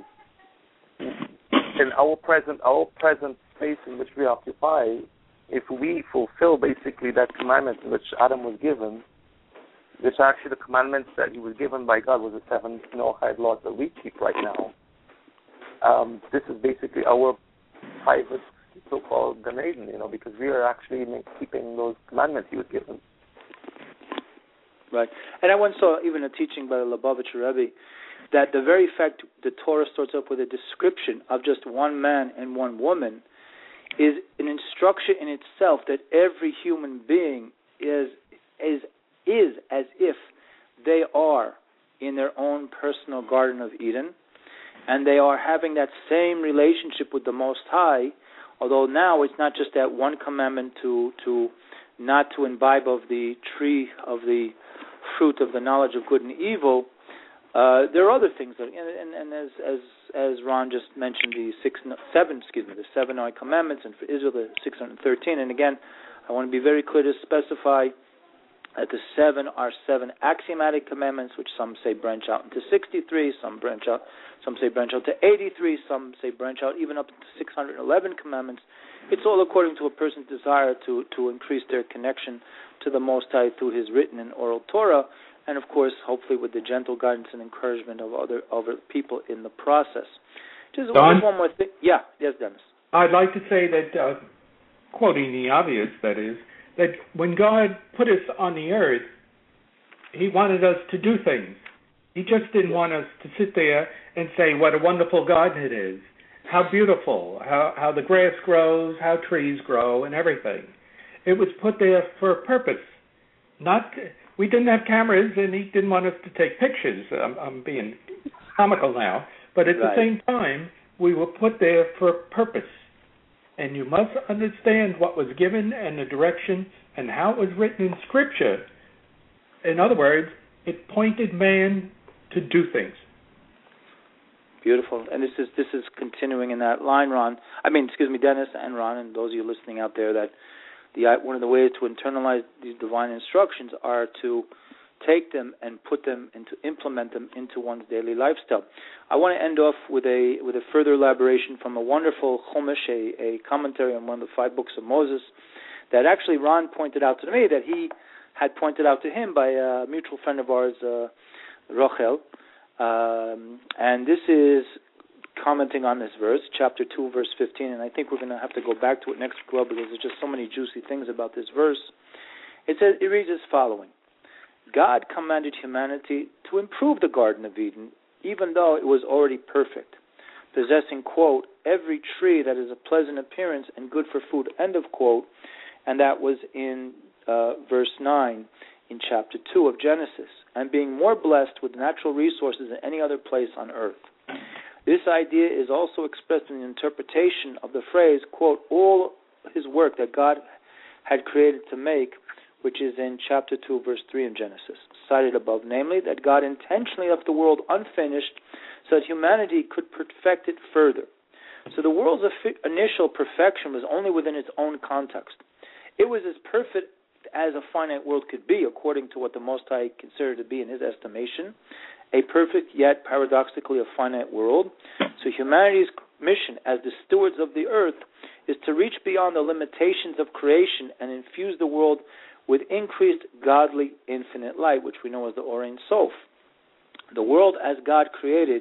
in our present space in which we occupy, if we fulfill basically that commandment in which Adam was given, which actually the commandments that he was given by God was the 7 Noahide laws that we keep right now. This is basically our private so-called Gan Eden, because we are actually keeping those commandments he was given. Right. And I once saw even a teaching by the Lubavitcher Rebbe that the very fact the Torah starts up with a description of just one man and one woman is an instruction in itself that every human being is as if they are in their own personal Garden of Eden, and they are having that same relationship with the Most High, although now it's not just that one commandment to not to imbibe of the tree of the fruit of the knowledge of good and evil. There are other things that, and as Ron just mentioned, the 7 Noahide commandments, and for Israel the 613. And again, I want to be very clear to specify that the 7 are 7 axiomatic commandments, which some say branch out into 63, some say branch out to 83, some say branch out even up to 611 commandments. It's all according to a person's desire to increase their connection to the Most High through His written and oral Torah, and of course, hopefully with the gentle guidance and encouragement of other people in the process. Just one more thing. Yeah, yes, Dennis. I'd like to say that, quoting the obvious, that is, that when God put us on the earth, He wanted us to do things. He just didn't want us to sit there and say what a wonderful garden it is, how beautiful, how the grass grows, how trees grow, and everything. It was put there for a purpose. We didn't have cameras, and He didn't want us to take pictures. I'm being comical now, but at the same time, we were put there for a purpose. And you must understand what was given and the direction and how it was written in Scripture. In other words, it pointed man to do things. Beautiful. And this is continuing in that line, Dennis and Ron, and those of you listening out there, that one of the ways to internalize these divine instructions are to take them and put them and to implement them into one's daily lifestyle. I want to end off with a further elaboration from a wonderful Chumash, a commentary on one of the 5 books of Moses, that actually Ron pointed out to me that he had pointed out to him by a mutual friend of ours, Rochel, and this is commenting on this verse, chapter 2, verse 15, and I think we're going to have to go back to it next week because there's just so many juicy things about this verse. It reads as following: God commanded humanity to improve the Garden of Eden, even though it was already perfect, possessing, quote, every tree that is of pleasant appearance and good for food, end of quote, and that was in verse 9 in chapter 2 of Genesis, and being more blessed with natural resources than any other place on earth. This idea is also expressed in the interpretation of the phrase, quote, all His work that God had created to make, which is in chapter 2, verse 3 in Genesis, cited above, namely, that God intentionally left the world unfinished so that humanity could perfect it further. So the world's initial perfection was only within its own context. It was as perfect as a finite world could be, according to what the Most High considered to be, in His estimation, a perfect yet paradoxically a finite world. So humanity's mission as the stewards of the earth is to reach beyond the limitations of creation and infuse the world with increased godly infinite light, which we know as the Or Ein Sof. The world as God created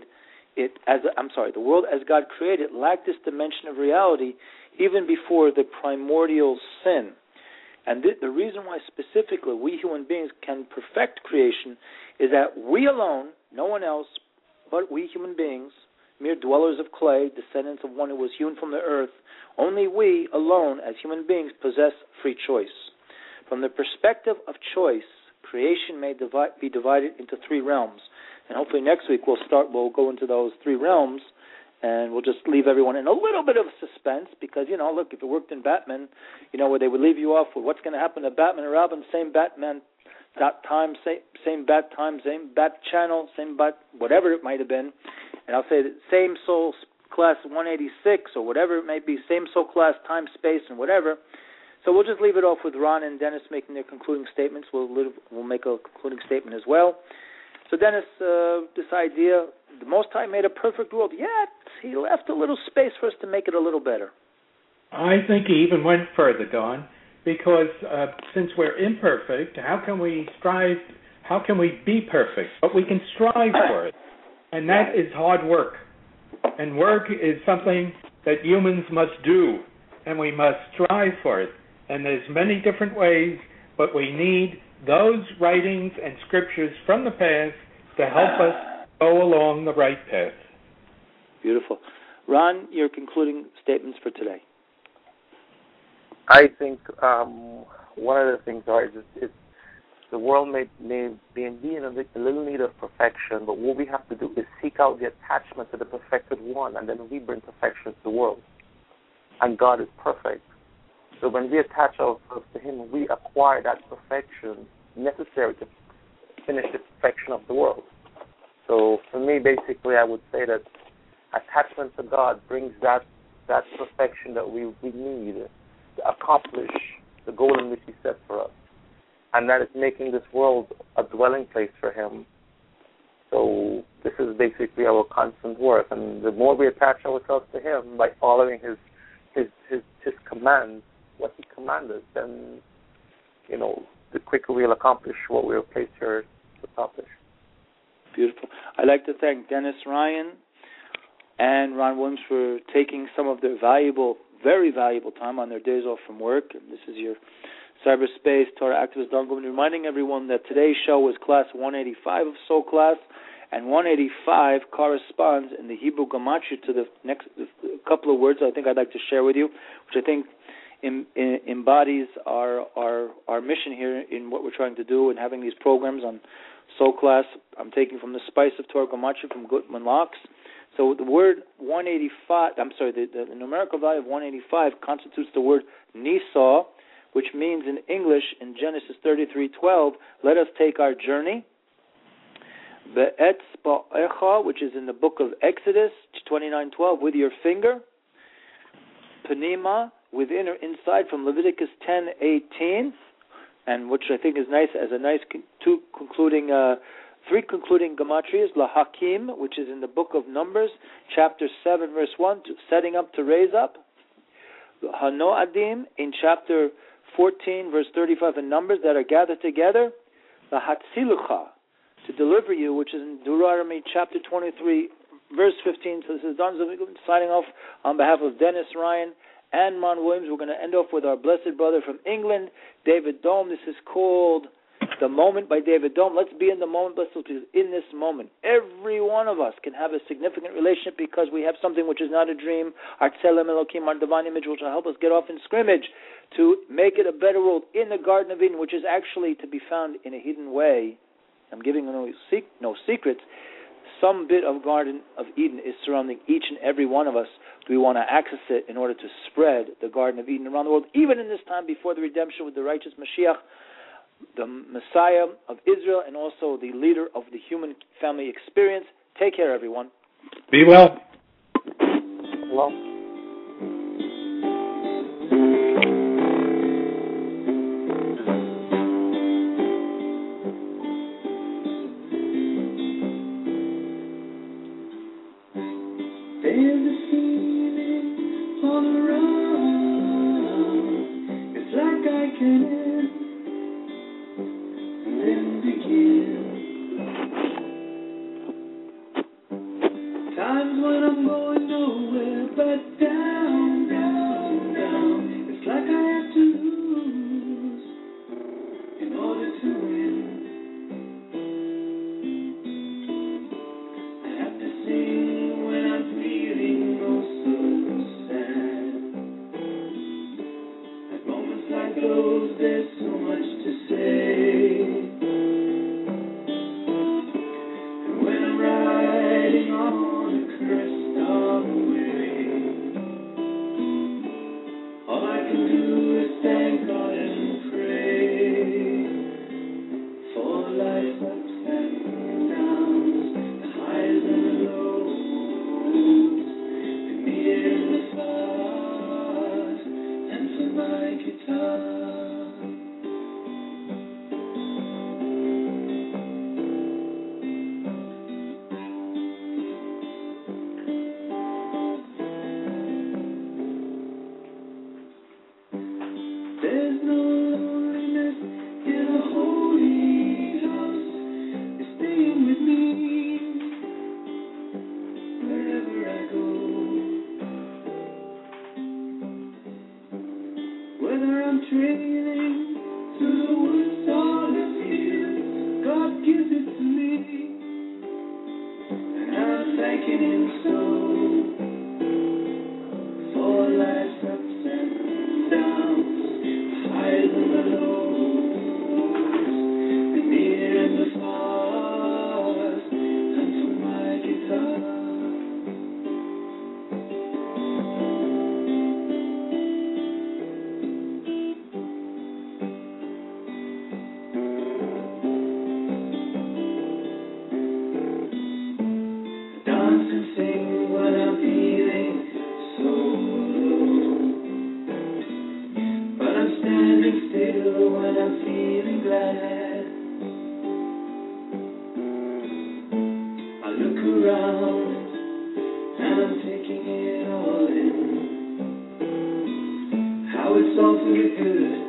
the world as God created lacked this dimension of reality even before the primordial sin. And the reason why specifically we human beings can perfect creation is that we alone, no one else, but we human beings, mere dwellers of clay, descendants of one who was hewn from the earth, only we alone as human beings possess free choice. From the perspective of choice, creation may be divided into three realms. And hopefully next week we'll go into those three realms, and we'll just leave everyone in a little bit of suspense because, look, if it worked in Batman, where they would leave you off with what's going to happen to Batman and Robin, same Batman time, same Bat time, same Bat channel, same Bat, whatever it might have been. And I'll say that same soul class 186 or whatever it may be, same soul class, time, space, and whatever. So we'll just leave it off with Ron and Dennis making their concluding statements. We'll make a concluding statement as well. So Dennis, this idea, the Most High made a perfect world, yet he left a little space for us to make it a little better. I think he even went further, Don, because since we're imperfect, how can we strive? How can we be perfect? But we can strive for it, and that is hard work. And work is something that humans must do, and we must strive for it. And there's many different ways, but we need those writings and scriptures from the past to help us go along the right path. Beautiful. Ron, your concluding statements for today. I think one of the things is the world may be in a little need of perfection, but what we have to do is seek out the attachment to the perfected one, and then we bring perfection to the world. And God is perfect. So when we attach ourselves to Him, we acquire that perfection necessary to finish the perfection of the world. So for me, basically, I would say that attachment to God brings that perfection that we need to accomplish the goal in which He set for us. And that is making this world a dwelling place for Him. So this is basically our constant work. And the more we attach ourselves to Him by following His commands, what He commanded, then, the quicker we'll accomplish what we were placed here to accomplish. Beautiful. I'd like to thank Dennis Ryan and Ron Williams for taking some of their very valuable time on their days off from work. And this is your cyberspace Torah activist Don Goldman, reminding everyone that today's show was class 185 of Soul Class, and 185 corresponds in the Hebrew Gematria to the next couple of words I think I'd like to share with you, which I think embodies our mission here in what we're trying to do and having these programs on Soul Class. I'm taking from the Spice of Torah Gematria from Gutman Locks. So the word 185, the numerical value of 185 constitutes the word Nisah, which means in English, in Genesis 33:12, let us take our journey. Be'etz ba'echa, which is in the book of Exodus 29:12, with your finger. Panima, within or inside, from Leviticus 10:18, and which I think is nice as a nice three concluding gematrias. Lahakim, which is in the book of Numbers, chapter 7, verse 1, setting up to raise up. Hanoadim in chapter 14, verse 35 in Numbers, that are gathered together. Lahatzilucha, to deliver you, which is in Deuteronomy chapter 23, verse 15. So this is Don Zovigov signing off on behalf of Dennis Ryan and Ron Williams. We're going to end off with our blessed brother from England, David Dome. This is called The Moment by David Dome. Let's be in the moment, because in this moment, every one of us can have a significant relationship because we have something which is not a dream, our Tzelem Elokim, our divine image, which will help us get off in scrimmage to make it a better world in the Garden of Eden, which is actually to be found in a hidden way. I'm giving no secrets. Some bit of Garden of Eden is surrounding each and every one of us. We want to access it in order to spread the Garden of Eden around the world, even in this time before the redemption with the righteous Mashiach, the Messiah of Israel, and also the leader of the human family experience. Take care, everyone. Be well. Well. There's a feeling all around. It's like I can end and then begin. flows, there's so much to say. And when I'm riding on the crest of a wave, all I can do is thank God and pray for life's ups and downs, the highs and the lows, the near and the far, and for my guitar. There's no loneliness in a holy house. You're staying with me wherever I go. Whether I'm trailing through the woods or the fields, God gives it to me, and I'm thanking Him so for life's ups and downs, the highs and the lows, the near and the fars, and for my guitar. Dance and sing when I'm feeling so low, but I'm standing still when I'm feeling glad. I look around and I'm taking it all in, how it's all for the good